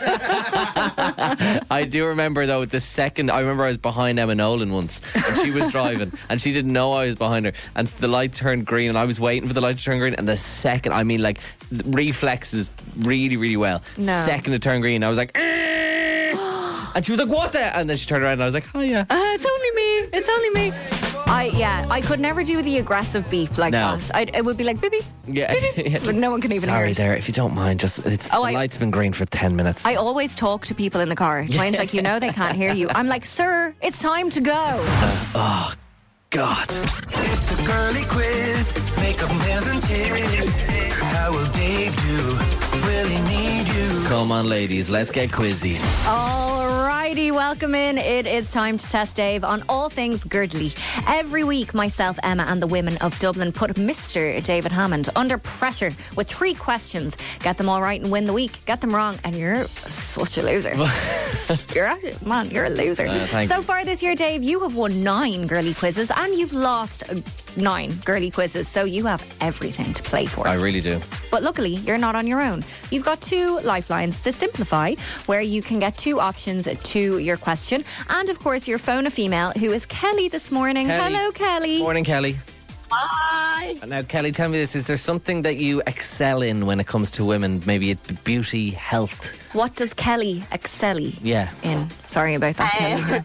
I do remember though, I remember I was behind Emma Nolan once, and she was driving and she didn't know I was behind her, and the light turned green and I was waiting for the light to turn green, and the second, I mean like reflexes really, really well. No. Second it turned green, I was like, and she was like, what the? And then she turned around and I was like, oh yeah. It's only me. I could never do the aggressive beep like that. It would be like beep beep. Yeah. Beep, beep. But no one can even hear Sorry it. there, if you don't mind, just the light's been green for 10 minutes. I always talk to people in the car. Mine's like, they can't hear you. I'm like, sir, it's time to go. God. It's the girly quiz. Makeup and hair and tips. How will Dave do? Will he need you? Come on, ladies, let's get quizzy. Alrighty, welcome in. It is time to test Dave on all things girdly. Every week, myself, Emma, and the women of Dublin put Mr. David Hammond under pressure with 3 questions. Get them all right and win the week. Get them wrong, and you're such a loser. You're a loser. So far this year, Dave, you have won 9 girly quizzes, and you've lost 9 girly quizzes. So you have everything to play for. I really do. But luckily, you're not on your own. You've got 2 lifelines. The Simplify, where you can get 2 options to your question. And, of course, your phone a female, who is Kelly this morning. Kelly. Hello, Kelly. Morning, Kelly. Hi. Now, Kelly, tell me this. Is there something that you excel in when it comes to women? Maybe it's beauty, health? What does Kelly excel in? Sorry about that, Kelly.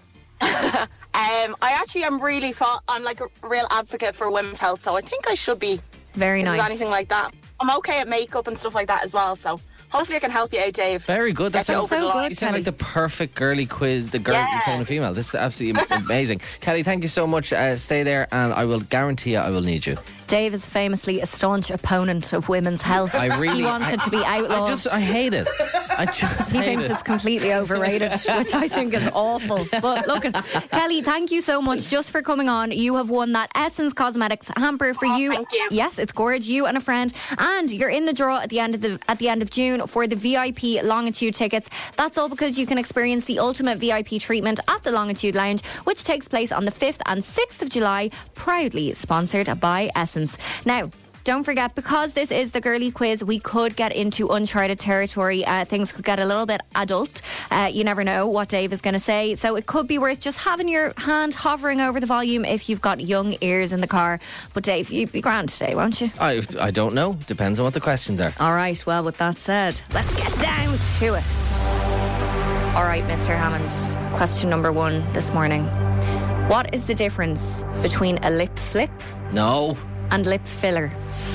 I actually am really I'm like a real advocate for women's health, so I think I should be. Very nice. Anything like that. I'm okay at makeup and stuff like that as well, so hopefully I can help you out, Dave. Very good. That's so good. You sound like the perfect girly quiz, the girl phone a female. This is absolutely amazing. Kelly, thank you so much. Stay there, and I will guarantee you I will need you. Dave is famously a staunch opponent of women's health. He wants it to be outlawed. I hate it. He thinks it's completely overrated, which I think is awful. But look, Kelly, thank you so much just for coming on. You have won that Essence Cosmetics hamper for you. Thank you. Yes, it's gorgeous. You and a friend, and you're in the draw at the end of June for the VIP Longitude tickets. That's all because you can experience the ultimate VIP treatment at the Longitude Lounge, which takes place on the 5th and 6th of July, proudly sponsored by Essence. Now, don't forget, because this is the girly quiz, we could get into uncharted territory. Things could get a little bit adult. You never know what Dave is going to say. So it could be worth just having your hand hovering over the volume if you've got young ears in the car. But Dave, you'd be grand today, won't you? I don't know. Depends on what the questions are. All right, well, with that said, let's get down to it. All right, Mr. Hammond, question number 1 this morning. What is the difference between a lip flip and lip filler?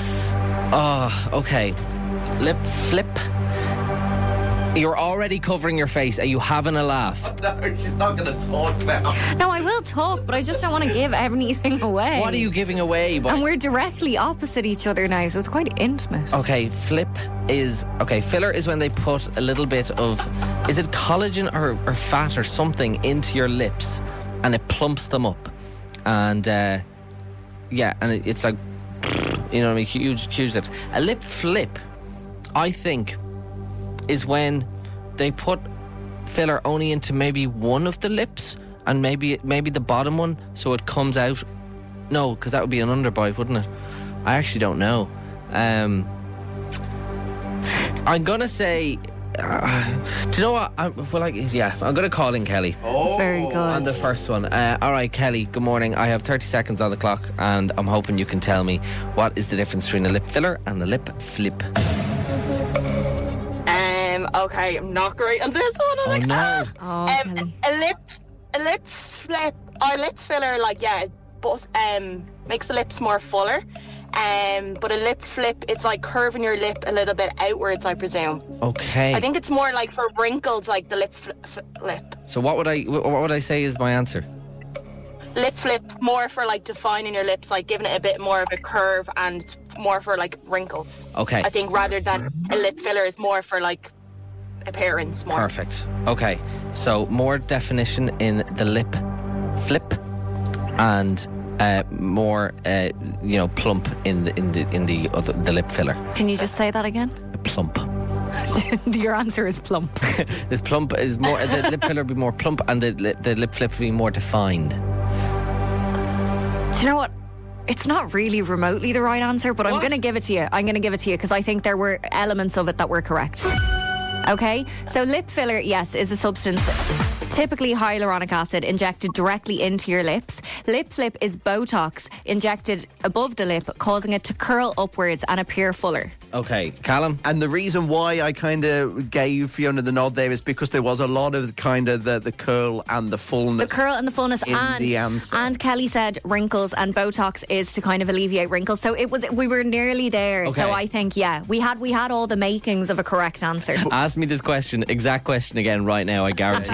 Oh, okay. Lip flip. You're already covering your face. Are you having a laugh? No, she's not going to talk now. No, I will talk, but I just don't want to give anything away. What are you giving away? And we're directly opposite each other now, so it's quite intimate. Okay, filler is when they put a little bit of, is it collagen or fat or something into your lips, and it plumps them up. And and it's like, you know what I mean, huge lips. A lip flip, I think, is when they put filler only into maybe one of the lips and maybe the bottom one, so it comes out. No, because that would be an underbite, wouldn't it? I actually don't know. I'm gonna say, do you know what? I'm gonna call in Kelly. Oh, very good. On the first one. All right, Kelly, good morning. I have 30 seconds on the clock, and I'm hoping you can tell me what is the difference between a lip filler and a lip flip. Okay, I'm not great on this one. A lip flip or lip filler, makes the lips more fuller. But a lip flip, it's like curving your lip a little bit outwards, I presume. Okay. I think it's more like for wrinkles, like the lip flip. So what would I say is my answer? Lip flip, more for like defining your lips, like giving it a bit more of a curve, and it's more for like wrinkles. Okay. I think rather than a lip filler is more for like appearance. More. Perfect. Okay. So more definition in the lip flip, and more, plump in the lip filler. Can you just say that again? Plump. Your answer is plump. This plump is more. The lip filler would be more plump, and the lip flip would be more defined. Do you know what? It's not really remotely the right answer, but I'm going to give it to you. I'm going to give it to you because I think there were elements of it that were correct. Okay, so lip filler, yes, is a substance, typically hyaluronic acid, injected directly into your lips. Lip flip is Botox injected above the lip, causing it to curl upwards and appear fuller. Okay, Callum? And the reason why I kind of gave Fiona the nod there is because there was a lot of kind of the curl and the fullness. The curl and the fullness, in the answer. And Kelly said wrinkles, and Botox is to kind of alleviate wrinkles. So we were nearly there. Okay. So I think, we had all the makings of a correct answer. Ask me this exact question again right now. I guarantee you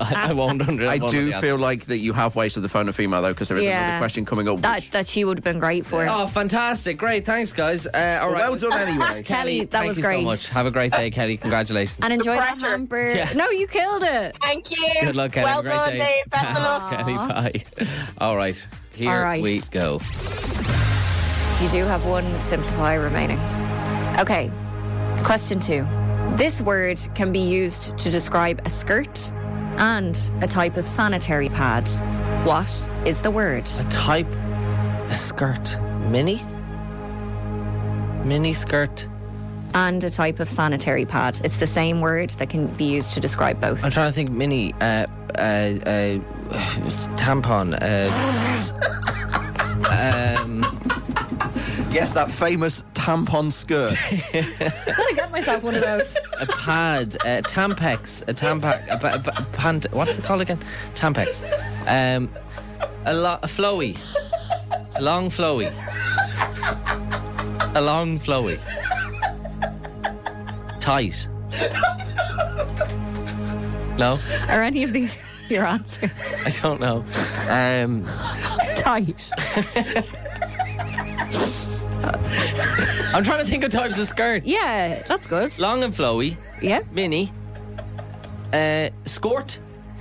I won't I do feel like that you have wasted the phone a female, though, because there is another question coming up. That she would have been great for. Oh, fantastic. Great. Thanks, guys. All right. Well done anyway. Kelly, that was great. Thank you so much. Have a great day, Kelly. Congratulations. And enjoy that hamper. Yeah. No, you killed it. Thank you. Good luck, Kelly. Well Have a great done, day. Dave. Best of luck. Kelly. Bye. All right. Here we go. You do have one simplify remaining. Okay. Question 2. This word can be used to describe a skirt and a type of sanitary pad. What is the word? A skirt. Mini skirt. And a type of sanitary pad. It's the same word that can be used to describe both. I'm trying to think. Mini. Tampon. Yes, that famous tampon skirt. I got myself one of those. A pad, Tampex, a Tampax, what's it called again? Tampex. A flowy. A long flowy. A long flowy. Tight. No? Are any of these your answers? I don't know. Tight. I'm trying to think of types of skirt. Yeah, that's good. Long and flowy. Yeah. Mini. Skort.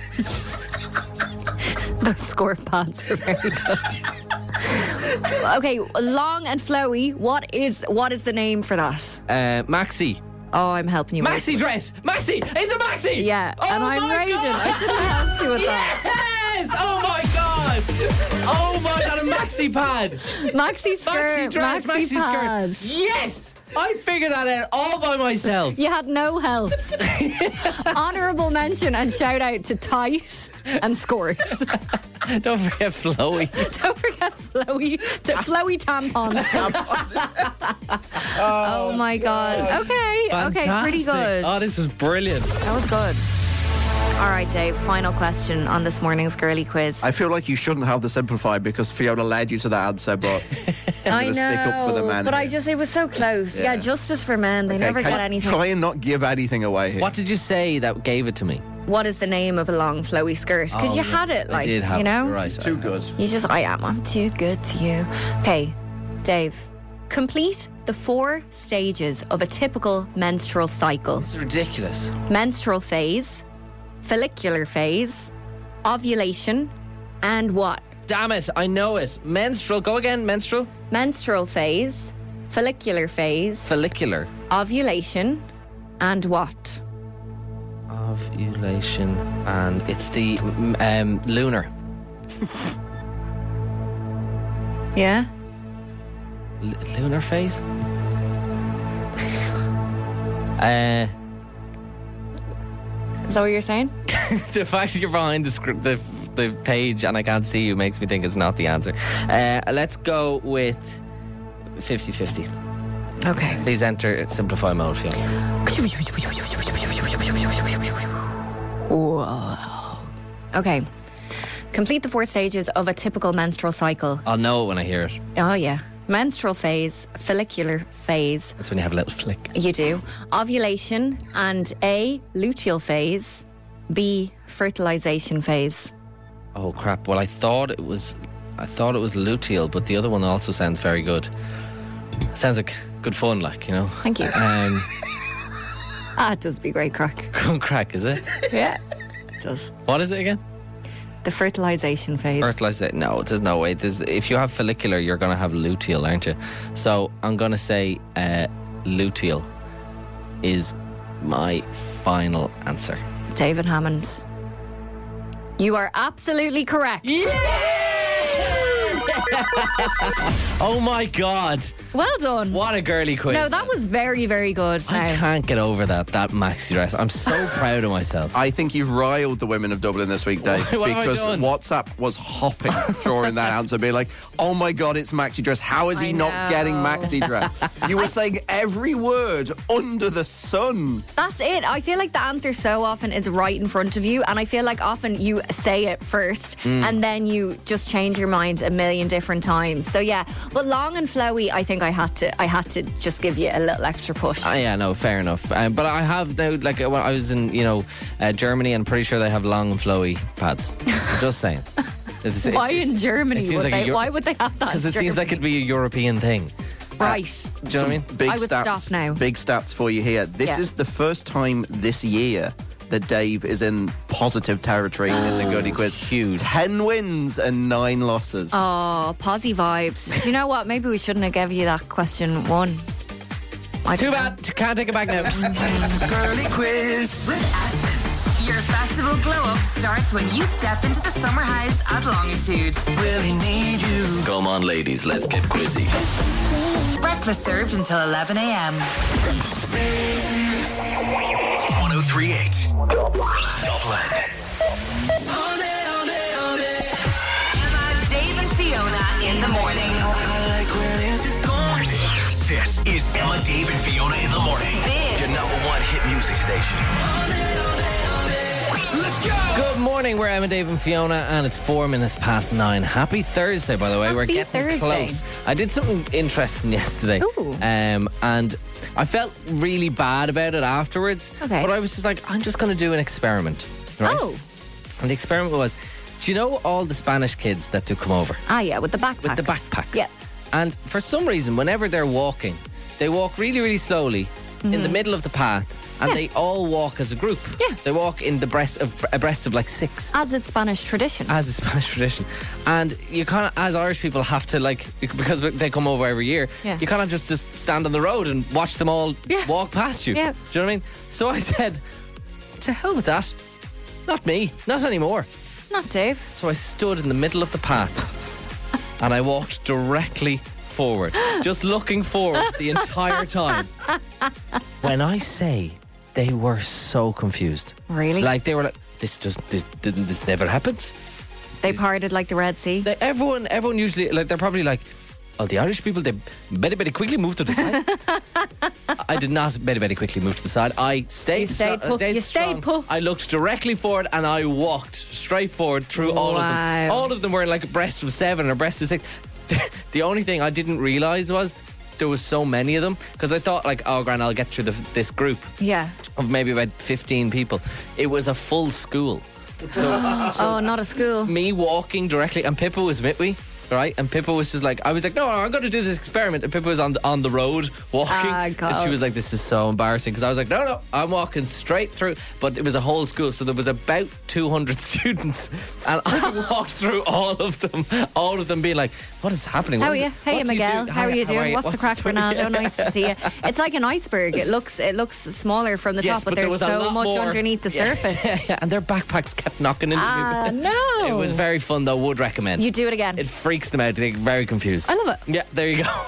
Those skirt pads are very good. Okay, long and flowy. What is the name for that? Maxi. Oh, I'm helping you. Maxi dress. Maxi. It's a maxi. Yeah. Oh, and I'm raging. God. I should have helped you with that. Yes. Oh my god. Oh my god. A maxi pad. Maxi skirt. Maxi dress. Maxi pad. skirt. Yes. I figured that out all by myself. You had no help. Honourable mention and shout out to Tight and Skort. Don't forget flowy. Don't forget flowy. Flowy tampons. Oh my god. Okay. Fantastic. Okay, pretty good. Oh, this was brilliant. That was good. All right, Dave, final question on this morning's girly quiz. I feel like you shouldn't have the simplify because Fiona led you to that answer, but I'm going to stick up for the men. But it was so close. Yeah, justice for men. They never get anything. Try and not give anything away here. What did you say that gave it to me? What is the name of a long flowy skirt? Because you had it, I did have you know? It. Right. Too good. I'm too good to you. Okay, Dave. Complete the 4 stages of a typical menstrual cycle. It's ridiculous. Menstrual phase, follicular phase, ovulation, and what? Damn it, I know it. Menstrual, go again, menstrual. Menstrual phase, follicular phase. Follicular. Ovulation, and what? Ovulation, and it's the lunar. Yeah? Lunar phase? Is that what you're saying? The fact that you're behind the page and I can't see you makes me think it's not the answer. Let's go with 50-50. Okay. Please enter simplify mode, Fiona. Whoa. Okay. Complete the 4 stages of a typical menstrual cycle. I'll know it when I hear it. Oh, yeah. Menstrual phase, follicular phase. That's when you have a little flick. You do. Ovulation and A, luteal phase, B, fertilization phase. Oh crap. Well, I thought it was luteal, but the other one also sounds very good. Sounds like good fun, like, you know. Thank you. It does be great crack. Good crack, is it? Yeah, it does. What is it again? The fertilization phase. Fertilization? No, there's no way. If you have follicular, you're going to have luteal, aren't you? So I'm going to say luteal is my final answer. David Hammond, you are absolutely correct. Yeah! Oh my god. Well done. What a girly quiz. No, that was very, very good. I can't get over that maxi dress. I'm so proud of myself. I think you've riled the women of Dublin this week, Dave, because WhatsApp was hopping during that answer, being like, oh my god, it's maxi dress. How is he not getting maxi dress? You were saying every word under the sun. That's it. I feel like the answer so often is right in front of you, and I feel like often you say it first and then you just change your mind a million different times. So yeah, But long and flowy, I think I had to just give you a little extra push. Yeah, no, fair enough. But I have now, like when I was in, Germany, I'm pretty sure they have long and flowy pads. I'm just saying. Why in Germany? Why would they have that? Because it seems like it'd be a European thing. Right. Do you know what I mean? Big I would stats, stop now. Big stats for you here. This is the first time this year that Dave is in positive territory in the Goody Quiz. Huge. 10 wins and 9 losses. Oh, posy vibes. Do you know what? Maybe we shouldn't have given you that question 1. Too bad. Can't take it back now. Girly Quiz with Essence. Your festival glow up starts when you step into the summer house at Longitude. Really need you. Come on, ladies, let's get quizzy. Breakfast served until 11 a.m. 1038 Dublin. Emma, Dave and Fiona in the morning. I like where this is going. This is Emma, Dave, and Fiona in the morning. Spin. Your #1 hit music station. Let's go. Good morning, we're Emma, Dave and Fiona, and it's 4 minutes past 9. Happy Thursday, by the way. We're getting Thursday. close. I did something interesting yesterday. Ooh. And I felt really bad about it afterwards. Okay. But I was just like, I'm just going to do an experiment. Right? Oh. And the experiment was, do you know all the Spanish kids that do come over? Ah, yeah, with the backpacks. With the backpacks. Yeah. And for some reason, whenever they're walking, they walk really, really slowly in the middle of the path. And they all walk as a group. Yeah. They walk in abreast of like 6. As is Spanish tradition. And you kind of, as Irish people, have to, like, because they come over every year, you kind of just stand on the road and watch them all walk past you. Yeah. Do you know what I mean? So I said, to hell with that. Not me. Not anymore. Not Dave. So I stood in the middle of the path and I walked directly forward, just looking forward the entire time. When I say they were so confused. Really? Like they were like, this never happens. They parted like the Red Sea. Everyone usually, like, they're probably like, oh, the Irish people, they very quickly moved to the side. I did not very quickly move to the side. I stayed. You stayed put. I looked directly forward and I walked straight forward through all of them. All of them were like abreast of 7 or abreast of 6. The only thing I didn't realise was there was so many of them, because I thought, like, oh, Gran, I'll get through this group of maybe about 15 people. It was a full school. So, oh, not a school. Me walking directly, and Pippa was with me, right? And Pippa was just like, I was like, no, I'm going to do this experiment. And Pippa was on the road walking. God. And she was like, this is so embarrassing. Because I was like, no, I'm walking straight through. But it was a whole school, so there was about 200 students. And I walked through all of them being like, what is happening? How are you? Hey, Miguel. How are you doing? What's the crack, Ronaldo? Nice to see you. It's like an iceberg. It looks smaller from the top, but there's so much underneath the surface. Yeah, and their backpacks kept knocking into me. No. It was very fun, though. Would recommend. You do it again. It freaks them out. They're very confused. I love it. Yeah, there you go.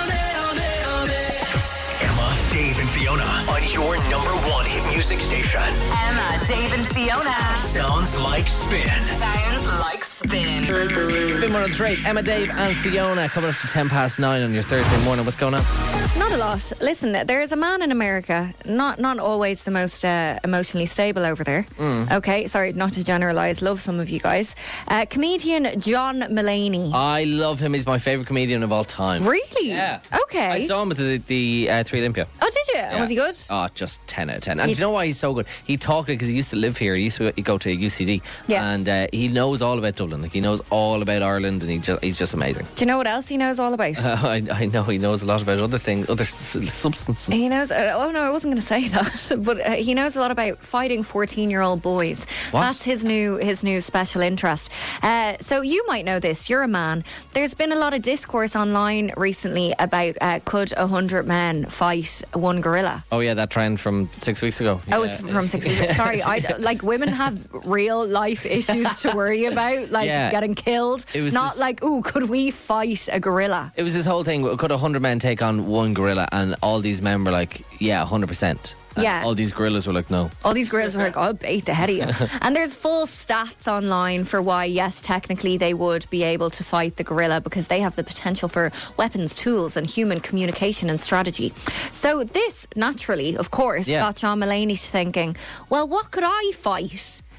Emma, Dave, and Fiona on your #1 hit music station. Emma, Dave and Fiona. Sounds like spin. Sounds like spin. Spin 103. Emma, Dave, and Fiona coming up to 10 past 9 on your Thursday morning. What's going on? Not a lot. Listen, there is a man in America, not always the most emotionally stable over there. Okay, sorry, not to generalise. Love some of you guys. Comedian John Mulaney. I love him. He's my favourite comedian of all time. Really? Yeah. Okay. I saw him at the 3 Olympia. Oh, did you? Yeah. Was he good? Oh, just 10 out of 10. And do you know why he's so good? He talked, because he used to live here. He used to go to UCD. Yeah. And he knows all about Dublin. Like, he knows all about Ireland, and he's just amazing. Do you know what else he knows all about? I know he knows a lot about other things, other substances. He knows. Oh no, I wasn't going to say that. But he knows a lot about fighting 14-year-old boys. What? That's his new special interest. So you might know this. You're a man. There's been a lot of discourse online recently about could 100 men fight one gorilla? Oh yeah, that trend from 6 weeks ago. Oh, it's from 6 weeks ago. Sorry, like women have real life issues to worry about, like getting killed. It was not like, ooh, could we fight a gorilla? It was this whole thing. Could 100 men take on one gorilla? And all these men were like, yeah, 100%. Yeah. All these gorillas were like, no. All these gorillas were like, I'll bait the head of you. And there's full stats online for why, yes, technically they would be able to fight the gorilla, because they have the potential for weapons, tools, and human communication and strategy. So this, naturally, of course, got John Mulaney thinking, well, what could I fight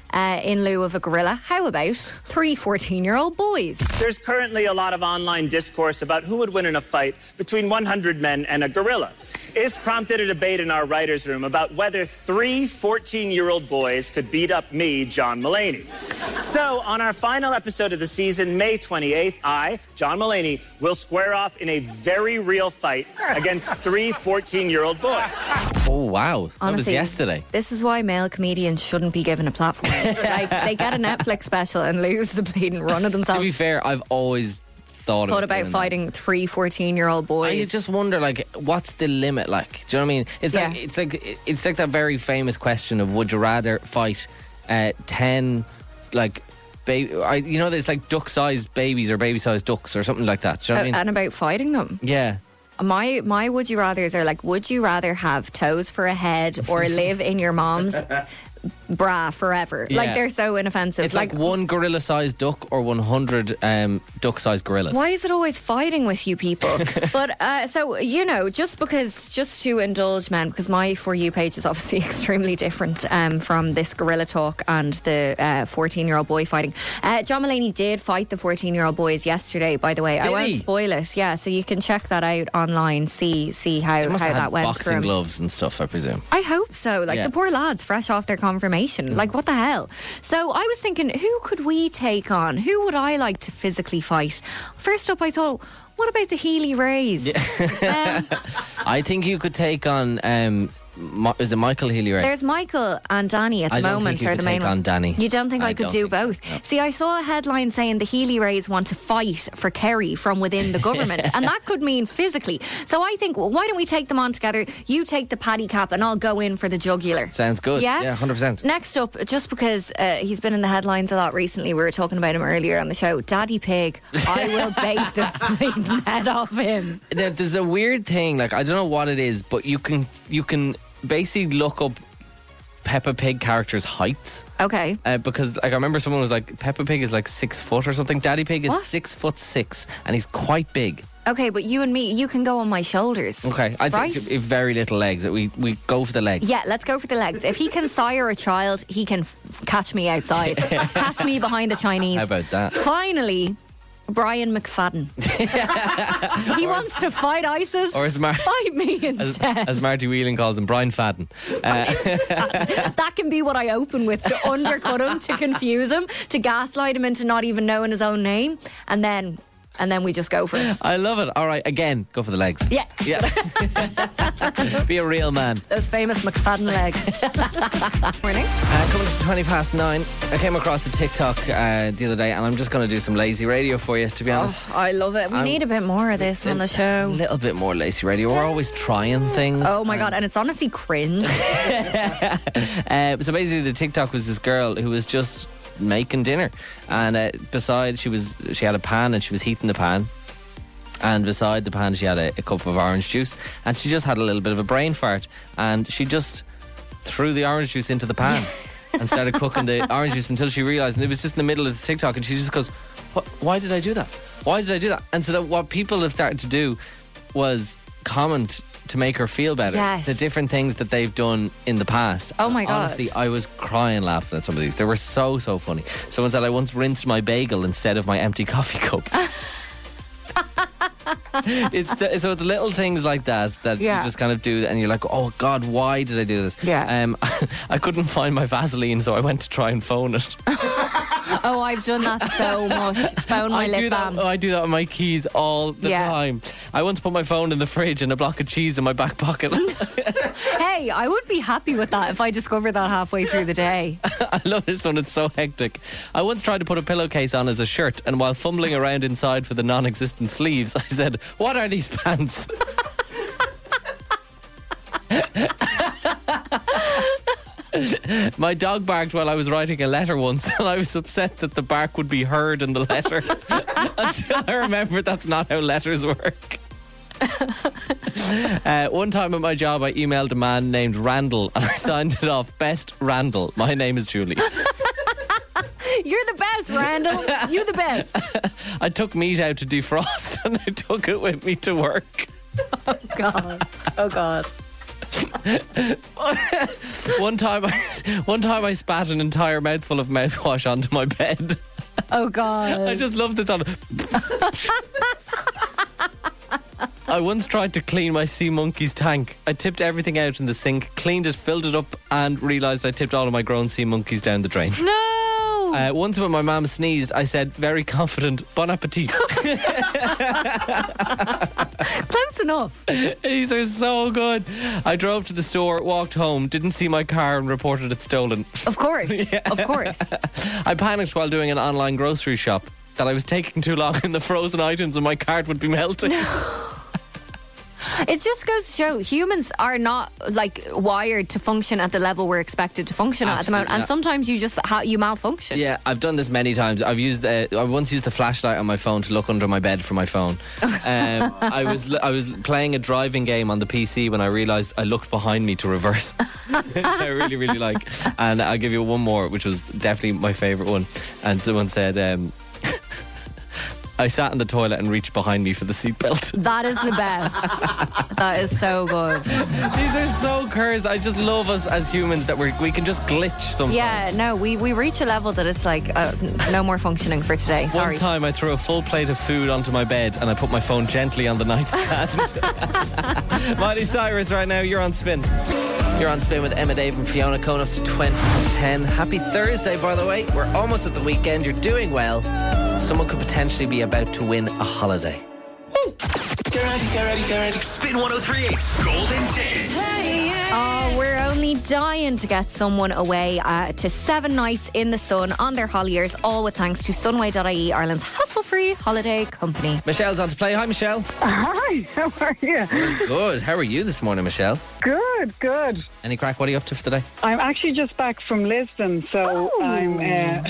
in lieu of a gorilla. How about 3 14-year-old boys? There's currently a lot of online discourse about who would win in a fight between 100 men and a gorilla. It's prompted a debate in our writer's room about whether 3 14-year-old boys could beat up me, John Mulaney. So, on our final episode of the season, May 28th, I, John Mulaney, will square off in a very real fight against 3 14-year-old boys. Oh, wow. That Honestly, was yesterday. This is why male comedians shouldn't be given a platform. Like, they get a Netflix special and lose the bleeding run of themselves. To be fair, I've always thought about fighting 3 14-year-old boys. You just wonder, like, what's the limit? Like, do you know what I mean? It's like that very famous question of would you rather fight 10 like it's like duck-sized babies or baby-sized ducks or something like that. Do you know what I mean? And about fighting them. Yeah. My would you rathers are like, would you rather have toes for a head or live in your mom's bra forever? Yeah. Like, they're so inoffensive. It's like one gorilla-sized duck or 100 duck-sized gorillas. Why is it always fighting with you people? But so, just to indulge men, because my For You page is obviously extremely different from this gorilla talk and the 14-year-old boy fighting. John Mulaney did fight the 14-year-old boys yesterday, by the way. I won't spoil it. Yeah, so you can check that out online, see how that went. Boxing gloves and stuff, I presume. I hope so. Like, the poor lads, fresh off their confirmation. Like, what the hell? So I was thinking, who could we take on? Who would I like to physically fight? First up, I thought, what about the Healy Rays? Yeah. I think you could take on... is it Michael Healy Ray? There's Michael and Danny at the moment are the main one. Danny. You don't think I could do both? So, no. See, I saw a headline saying the Healy Rays want to fight for Kerry from within the government, and that could mean physically. So I think, why don't we take them on together? You take the paddy cap and I'll go in for the jugular. Sounds good. Yeah, 100%. Next up, just because he's been in the headlines a lot recently, we were talking about him earlier on the show, Daddy Pig. I will bake the bleeding head off him. There's a weird thing, like, I don't know what it is, but you can basically look up Peppa Pig characters' heights. Okay. Because, like, I remember someone was like, Peppa Pig is like 6 foot or something. Daddy Pig is 6'6", and he's quite big. Okay, but you and me, you can go on my shoulders. Okay, I think if very little legs. We go for the legs. Yeah, let's go for the legs. If he can sire a child, he can catch me outside. Catch me behind the Chinese. How about that? Finally, Brian McFadden. He wants to fight ISIS. Or fight me instead. As Marty Whelan calls him, Brian Fadden. That can be what I open with, to undercut him, to confuse him, to gaslight him into not even knowing his own name, and then we just go for it. I love it. All right, again, go for the legs. Yeah. Be a real man. Those famous McFadden legs. Morning. Coming up to 9:20. I came across a TikTok the other day, and I'm just going to do some lazy radio for you, to be honest. Oh, I love it. We need a bit more of this on the show. A little bit more lazy radio. We're always trying things. Oh my God, and it's honestly cringe. So basically, the TikTok was this girl who was just making dinner, and beside she had a pan, and she was heating the pan, and beside the pan she had a cup of orange juice, and she just had a little bit of a brain fart, and she just threw the orange juice into the pan and started cooking the orange juice until she realised, and it was just in the middle of the TikTok, and she just goes, why did I do that? Why did I do that? And so what people have started to do was comment to make her feel better. Yes. The different things that they've done in the past. Oh my God. Honestly, I was crying laughing at some of these. They were so funny. Someone said, I once rinsed my bagel instead of my empty coffee cup. It's little things like that you just kind of do, and you're like, oh God, why did I do this? Yeah. I couldn't find my Vaseline, so I went to try and phone it. Oh, I've done that so much. Found my lip balm. I do that with my keys all the time. I once put my phone in the fridge and a block of cheese in my back pocket. Hey, I would be happy with that if I discovered that halfway through the day. I love this one, it's so hectic. I once tried to put a pillowcase on as a shirt, and while fumbling around inside for the non-existent sleeves, I said, what are these pants? My dog barked while I was writing a letter once, and I was upset that the bark would be heard in the letter. Until I remembered that's not how letters work. One time at my job, I emailed a man named Randall, and I signed it off, Best Randall. My name is Julie. You're the best, Randall. You're the best. I took meat out to defrost, and I took it with me to work. Oh God. Oh God. One time I spat an entire mouthful of mouthwash onto my bed. Oh God. I just loved the thought. I once tried to clean my sea monkey's tank. I tipped everything out in the sink, cleaned it, filled it up, and realised I tipped all of my grown sea monkeys down the drain. No! Once when my mum sneezed, I said, very confident, bon appetit. Close enough. These are so good. I drove to the store, walked home, didn't see my car and reported it stolen. Of course, of course. I panicked while doing an online grocery shop that I was taking too long in the frozen items and my cart would be melting. It just goes to show humans are not like wired to function at the level we're expected to function at the moment, and sometimes you just you malfunction. Yeah, I've done this many times. I once used the flashlight on my phone to look under my bed for my phone. I was playing a driving game on the PC when I realised I looked behind me to reverse, which I really, really like. And I'll give you one more, which was definitely my favourite one. And someone said, I sat in the toilet and reached behind me for the seatbelt. That is the best. That is so good. These are so curse. I just love us as humans that we can just glitch sometimes. Yeah, no, we reach a level that it's like no more functioning for today. Sorry. One time I threw a full plate of food onto my bed and I put my phone gently on the nightstand. Miley Cyrus right now, you're on Spin. You're on Spin with Emma, Dave and Fiona, coming up to 20 to 10. Happy Thursday, by the way. We're almost at the weekend. You're doing well. Someone could potentially be about to win a holiday. Woo! Get ready. Spin 103.8's Golden Ticket. Oh, we're only dying to get someone away to 7 nights in the sun on their holidays, all with thanks to Sunway.ie, Ireland's hassle-free holiday company. Michelle's on to play. Hi, Michelle. Hi, how are you? Good. How are you this morning, Michelle? Good. Any crack? What are you up to for today? I'm actually just back from Lisbon, so I'm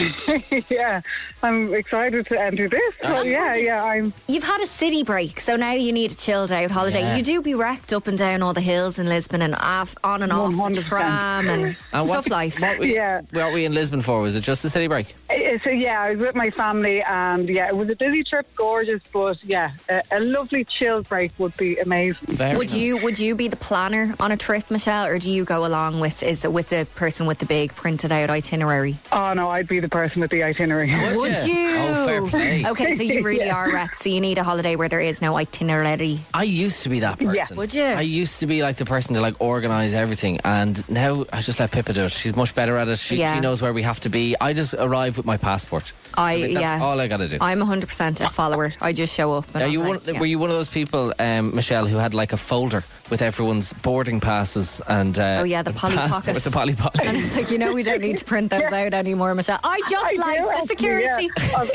excited to enter this. So You've had a city break, so now you need a chilled out holiday. Yeah. You do be wrecked up and down all the hills in Lisbon and on and off 100%. The tram and tough life. What were we in Lisbon for? Was it just a city break? So I was with my family, and it was a busy trip, gorgeous, but a lovely chilled break would be amazing. Would you be the planner on a trip, Michelle, or do you go along with the person with the big printed out itinerary? Oh no, I'd be the person with the itinerary. Would you? Oh, fair play. Okay, so you really are wrecked. So you need a holiday where there is no itinerary. I used to be that person. Yeah. Would you? I used to be like the person to like organise everything, and now I just let Pippa do it. She's much better at it. She knows where we have to be. I just arrive with my passport. That's all I got to do. I'm 100% a follower. I just show up. Were you one of those people, Michelle, who had like a folder with everyone's boarding passes and the Polly Pocket. With the Polly Pocket. And it's like, we don't need to print those out anymore, Michelle. I like the security.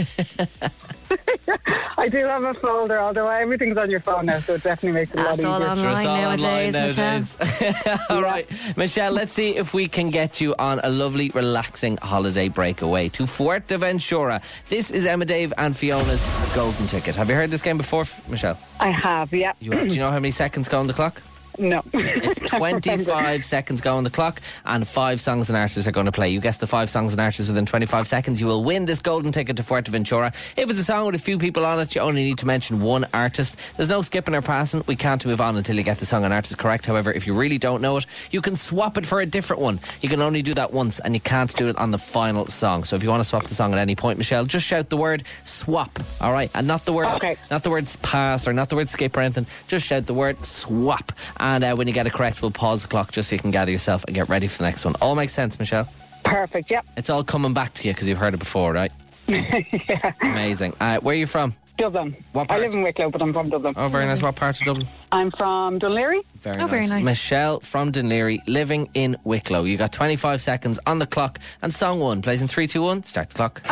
I do have a folder, although everything's on your phone now, so it definitely makes it a lot easier. All online nowadays. Michelle. All right, Michelle, let's see if we can get you on a lovely, relaxing holiday breakaway to Fuerteventura. This is Emma, Dave and Fiona's Golden Ticket. Have you heard this game before, Michelle? I have, yeah. Do you know how many seconds go on the clock? No. It's 25 seconds go on the clock, and 5 songs and artists are going to play. You guess the 5 songs and artists within 25 seconds, you will win this golden ticket to Fuerteventura. If it's a song with a few people on it, you only need to mention one artist. There's no skipping or passing. We can't move on until you get the song and artist correct. However, if you really don't know it, you can swap it for a different one. You can only do that once, and you can't do it on the final song. So if you want to swap the song at any point, Michelle, just shout the word swap, all right? And not the word not the word pass or not the word skip or anything. Just shout the word swap. And when you get it correct, we'll pause the clock just so you can gather yourself and get ready for the next one. All makes sense, Michelle? Perfect, yep. It's all coming back to you because you've heard it before, right? Yeah. Amazing. Where are you from? Dublin. What part? I live in Wicklow, but I'm from Dublin. Oh, very nice. What part of Dublin? I'm from Dunleary. Very nice. Michelle from Dunleary, living in Wicklow. You got 25 seconds on the clock, and song 1 plays in 3, 2, 1. Start the clock.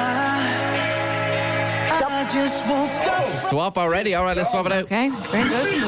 I just won't go. Swap already. All right, let's swap it out. Okay, very good.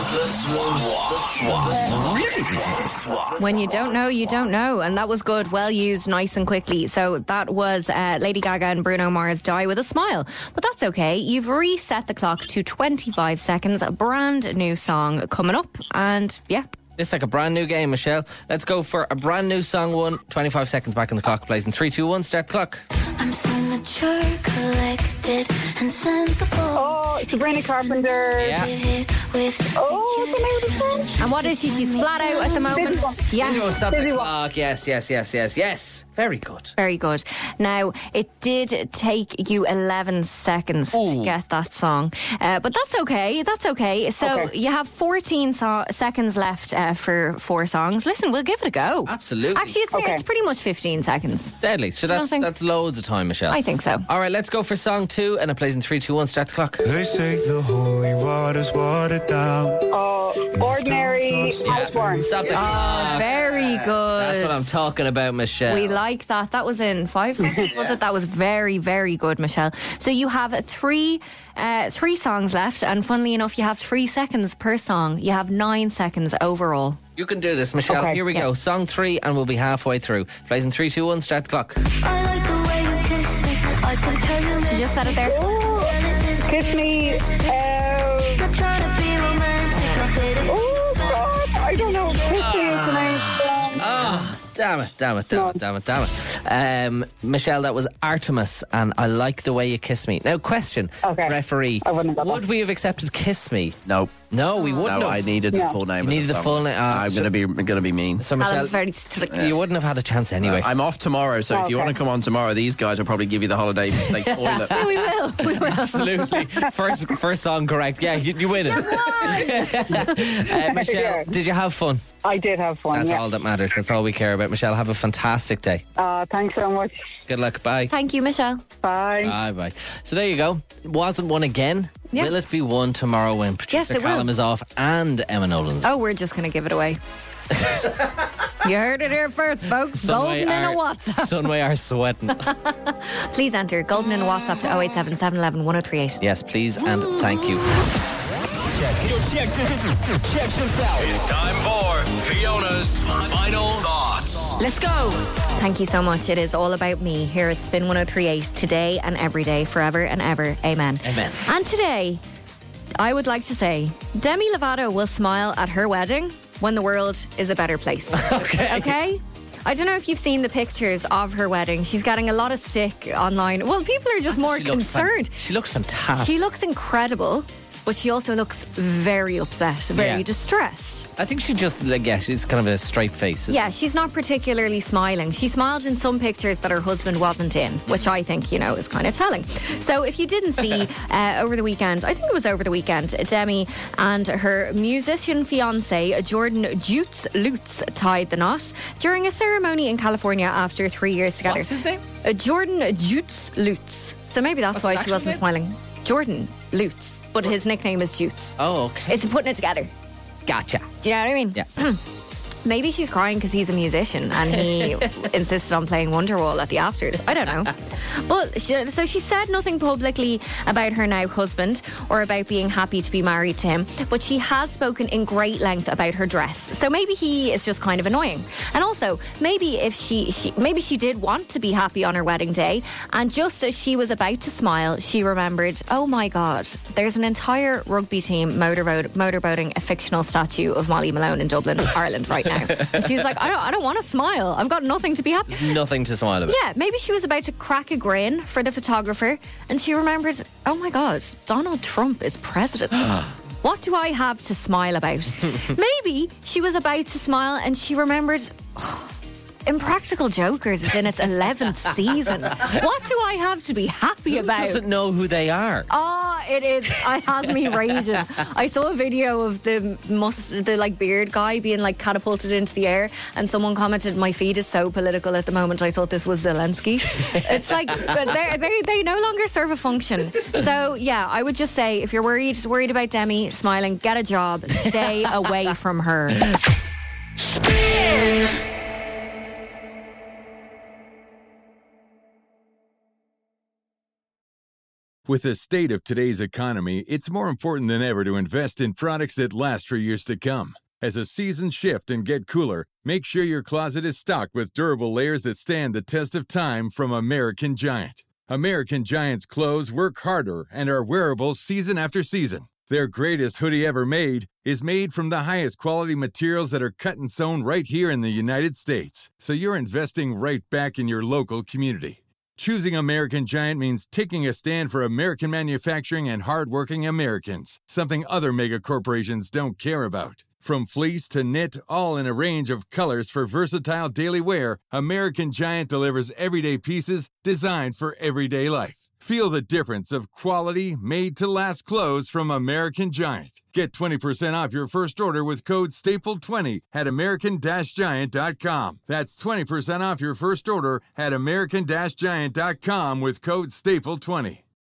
When you don't know, you don't know. And that was good. Well used, nice and quickly. So that was Lady Gaga and Bruno Mars, Die With A Smile. But that's okay. You've reset the clock to 25 seconds. A brand new song coming up. And it's like a brand new game, Michelle. Let's go for a brand new song 1. 25 seconds back on the clock plays in 3, 2, 1. Start the clock. I'm so mature, collected. Oh, Sabrina Carpenter. Yeah. Oh, the name of the song? And what is she? She's flat out at the moment. Yeah. Stop the clock. Yes. Very good. Very good. Now, it did take you 11 seconds to get that song. But that's okay. So you have 14 seconds left for 4 songs. Listen, we'll give it a go. Absolutely. Actually, it's pretty much 15 seconds. Deadly. So that's loads of time, Michelle. I think so. All right, let's go for song 2, and it plays in 3, 2, 1. Start the clock. They say the holy water's watered down. Ordinary Osborne. Stop the clock. Very good. That's what I'm talking about, Michelle. We like that. That was in 5 seconds, was it? That was very, very good, Michelle. So you have 3 songs left, and funnily enough, you have 3 seconds per song. You have 9 seconds overall. You can do this, Michelle. Okay, Here we go. Song 3, and we'll be halfway through. Plays in 3, 2, 1. Start the clock. You just said it there. Kiss me. Oh, God. I don't know. Kiss me is the name. Damn it. Michelle, that was Artemis, and I like the way you kiss me. Now, question, referee, would we have accepted Kiss Me? No. No, we wouldn't No, have. I needed the full name. You needed the full name. I'm going to be mean. So, Michelle, you wouldn't have had a chance anyway. I'm off tomorrow, so if you want to come on tomorrow, these guys will probably give you the holiday like toilet. Yeah, we will. Absolutely. First song correct. Yeah, you win it. Michelle, did you have fun? I did have fun. That's all that matters. That's all we care about. Michelle, have a fantastic day. Thanks so much. Good luck. Bye. Thank you, Michelle. Bye. Bye. So there you go. Wasn't one again. Yeah. Will it be one tomorrow when producer Callum is off and Emma Nolan's? Oh, we're just going to give it away. You heard it here first, folks. Golden in a WhatsApp. Sunway are sweating. Please enter Golden in a WhatsApp to 087 711 1038. Yes, please, and thank you. Check this out. It's time for Fiona's Final Thoughts. Let's go. Thank you so much. It is all about me here at Spin 103.8 today and every day, forever and ever. Amen. Amen. And today, I would like to say, Demi Lovato will smile at her wedding when the world is a better place. Okay? I don't know if you've seen the pictures of her wedding. She's getting a lot of stick online. Well, people are just more concerned. She looks fantastic. She looks incredible, but she also looks very upset, very distressed. I think she just, she's kind of a straight face. Yeah, she's not particularly smiling. She smiled in some pictures that her husband wasn't in, which I think, is kind of telling. So if you didn't see over the weekend, I think it was over the weekend, Demi and her musician fiance, Jordan Jutes Lutz, tied the knot during a ceremony in California after 3 years together. What's his name? Jordan Jutes Lutz. So maybe that's why she wasn't smiling. Jordan Lutz, but his nickname is Jutes. Oh, okay. It's putting it together. Gotcha. Do you know what I mean? Yeah. Maybe she's crying because he's a musician and he insisted on playing Wonderwall at the afters. I don't know. But so she said nothing publicly about her now husband or about being happy to be married to him, but she has spoken in great length about her dress. So maybe he is just kind of annoying. And also, maybe if maybe she did want to be happy on her wedding day, and just as she was about to smile, she remembered, oh my God, there's an entire rugby team motorboating a fictional statue of Molly Malone in Dublin, Ireland right now. And she's like, I don't want to smile. I've got nothing to be happy. Nothing to smile about. Yeah, maybe she was about to crack a grin for the photographer, and she remembered, oh my God, Donald Trump is president. What do I have to smile about? Maybe she was about to smile and she remembered, Impractical Jokers is in its 11th season. What do I have to be happy about? Who doesn't know who they are? Oh, it is. It has me raging. I saw a video of the beard guy being catapulted into the air, and someone commented, "My feed is so political at the moment. I thought this was Zelensky." It's like they no longer serve a function. So yeah, I would just say, if you're worried about Demi smiling, get a job. Stay away from her. Spin. With the state of today's economy, it's more important than ever to invest in products that last for years to come. As the seasons shift and get cooler, make sure your closet is stocked with durable layers that stand the test of time from American Giant. American Giant's clothes work harder and are wearable season after season. Their greatest hoodie ever made is made from the highest quality materials that are cut and sewn right here in the United States. So you're investing right back in your local community. Choosing American Giant means taking a stand for American manufacturing and hardworking Americans, something other mega corporations don't care about. From fleece to knit, all in a range of colors for versatile daily wear, American Giant delivers everyday pieces designed for everyday life. Feel the difference of quality, made-to-last clothes from American Giant. Get 20% off your first order with code STAPLE20 at American-Giant.com. That's 20% off your first order at American-Giant.com with code STAPLE20.